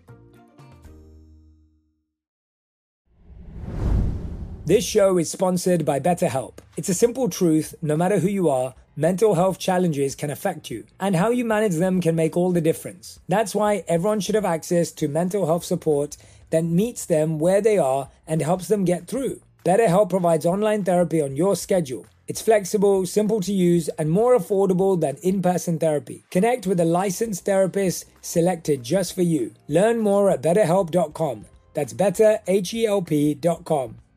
This show is sponsored by BetterHelp. It's a simple truth: no matter who you are, mental health challenges can affect you, and how you manage them can make all the difference. That's why everyone should have access to mental health support that meets them where they are and helps them get through. BetterHelp provides online therapy on your schedule. It's flexible, simple to use, and more affordable than in-person therapy. Connect with a licensed therapist selected just for you. Learn more at better help dot com. That's better, H E L P dot com.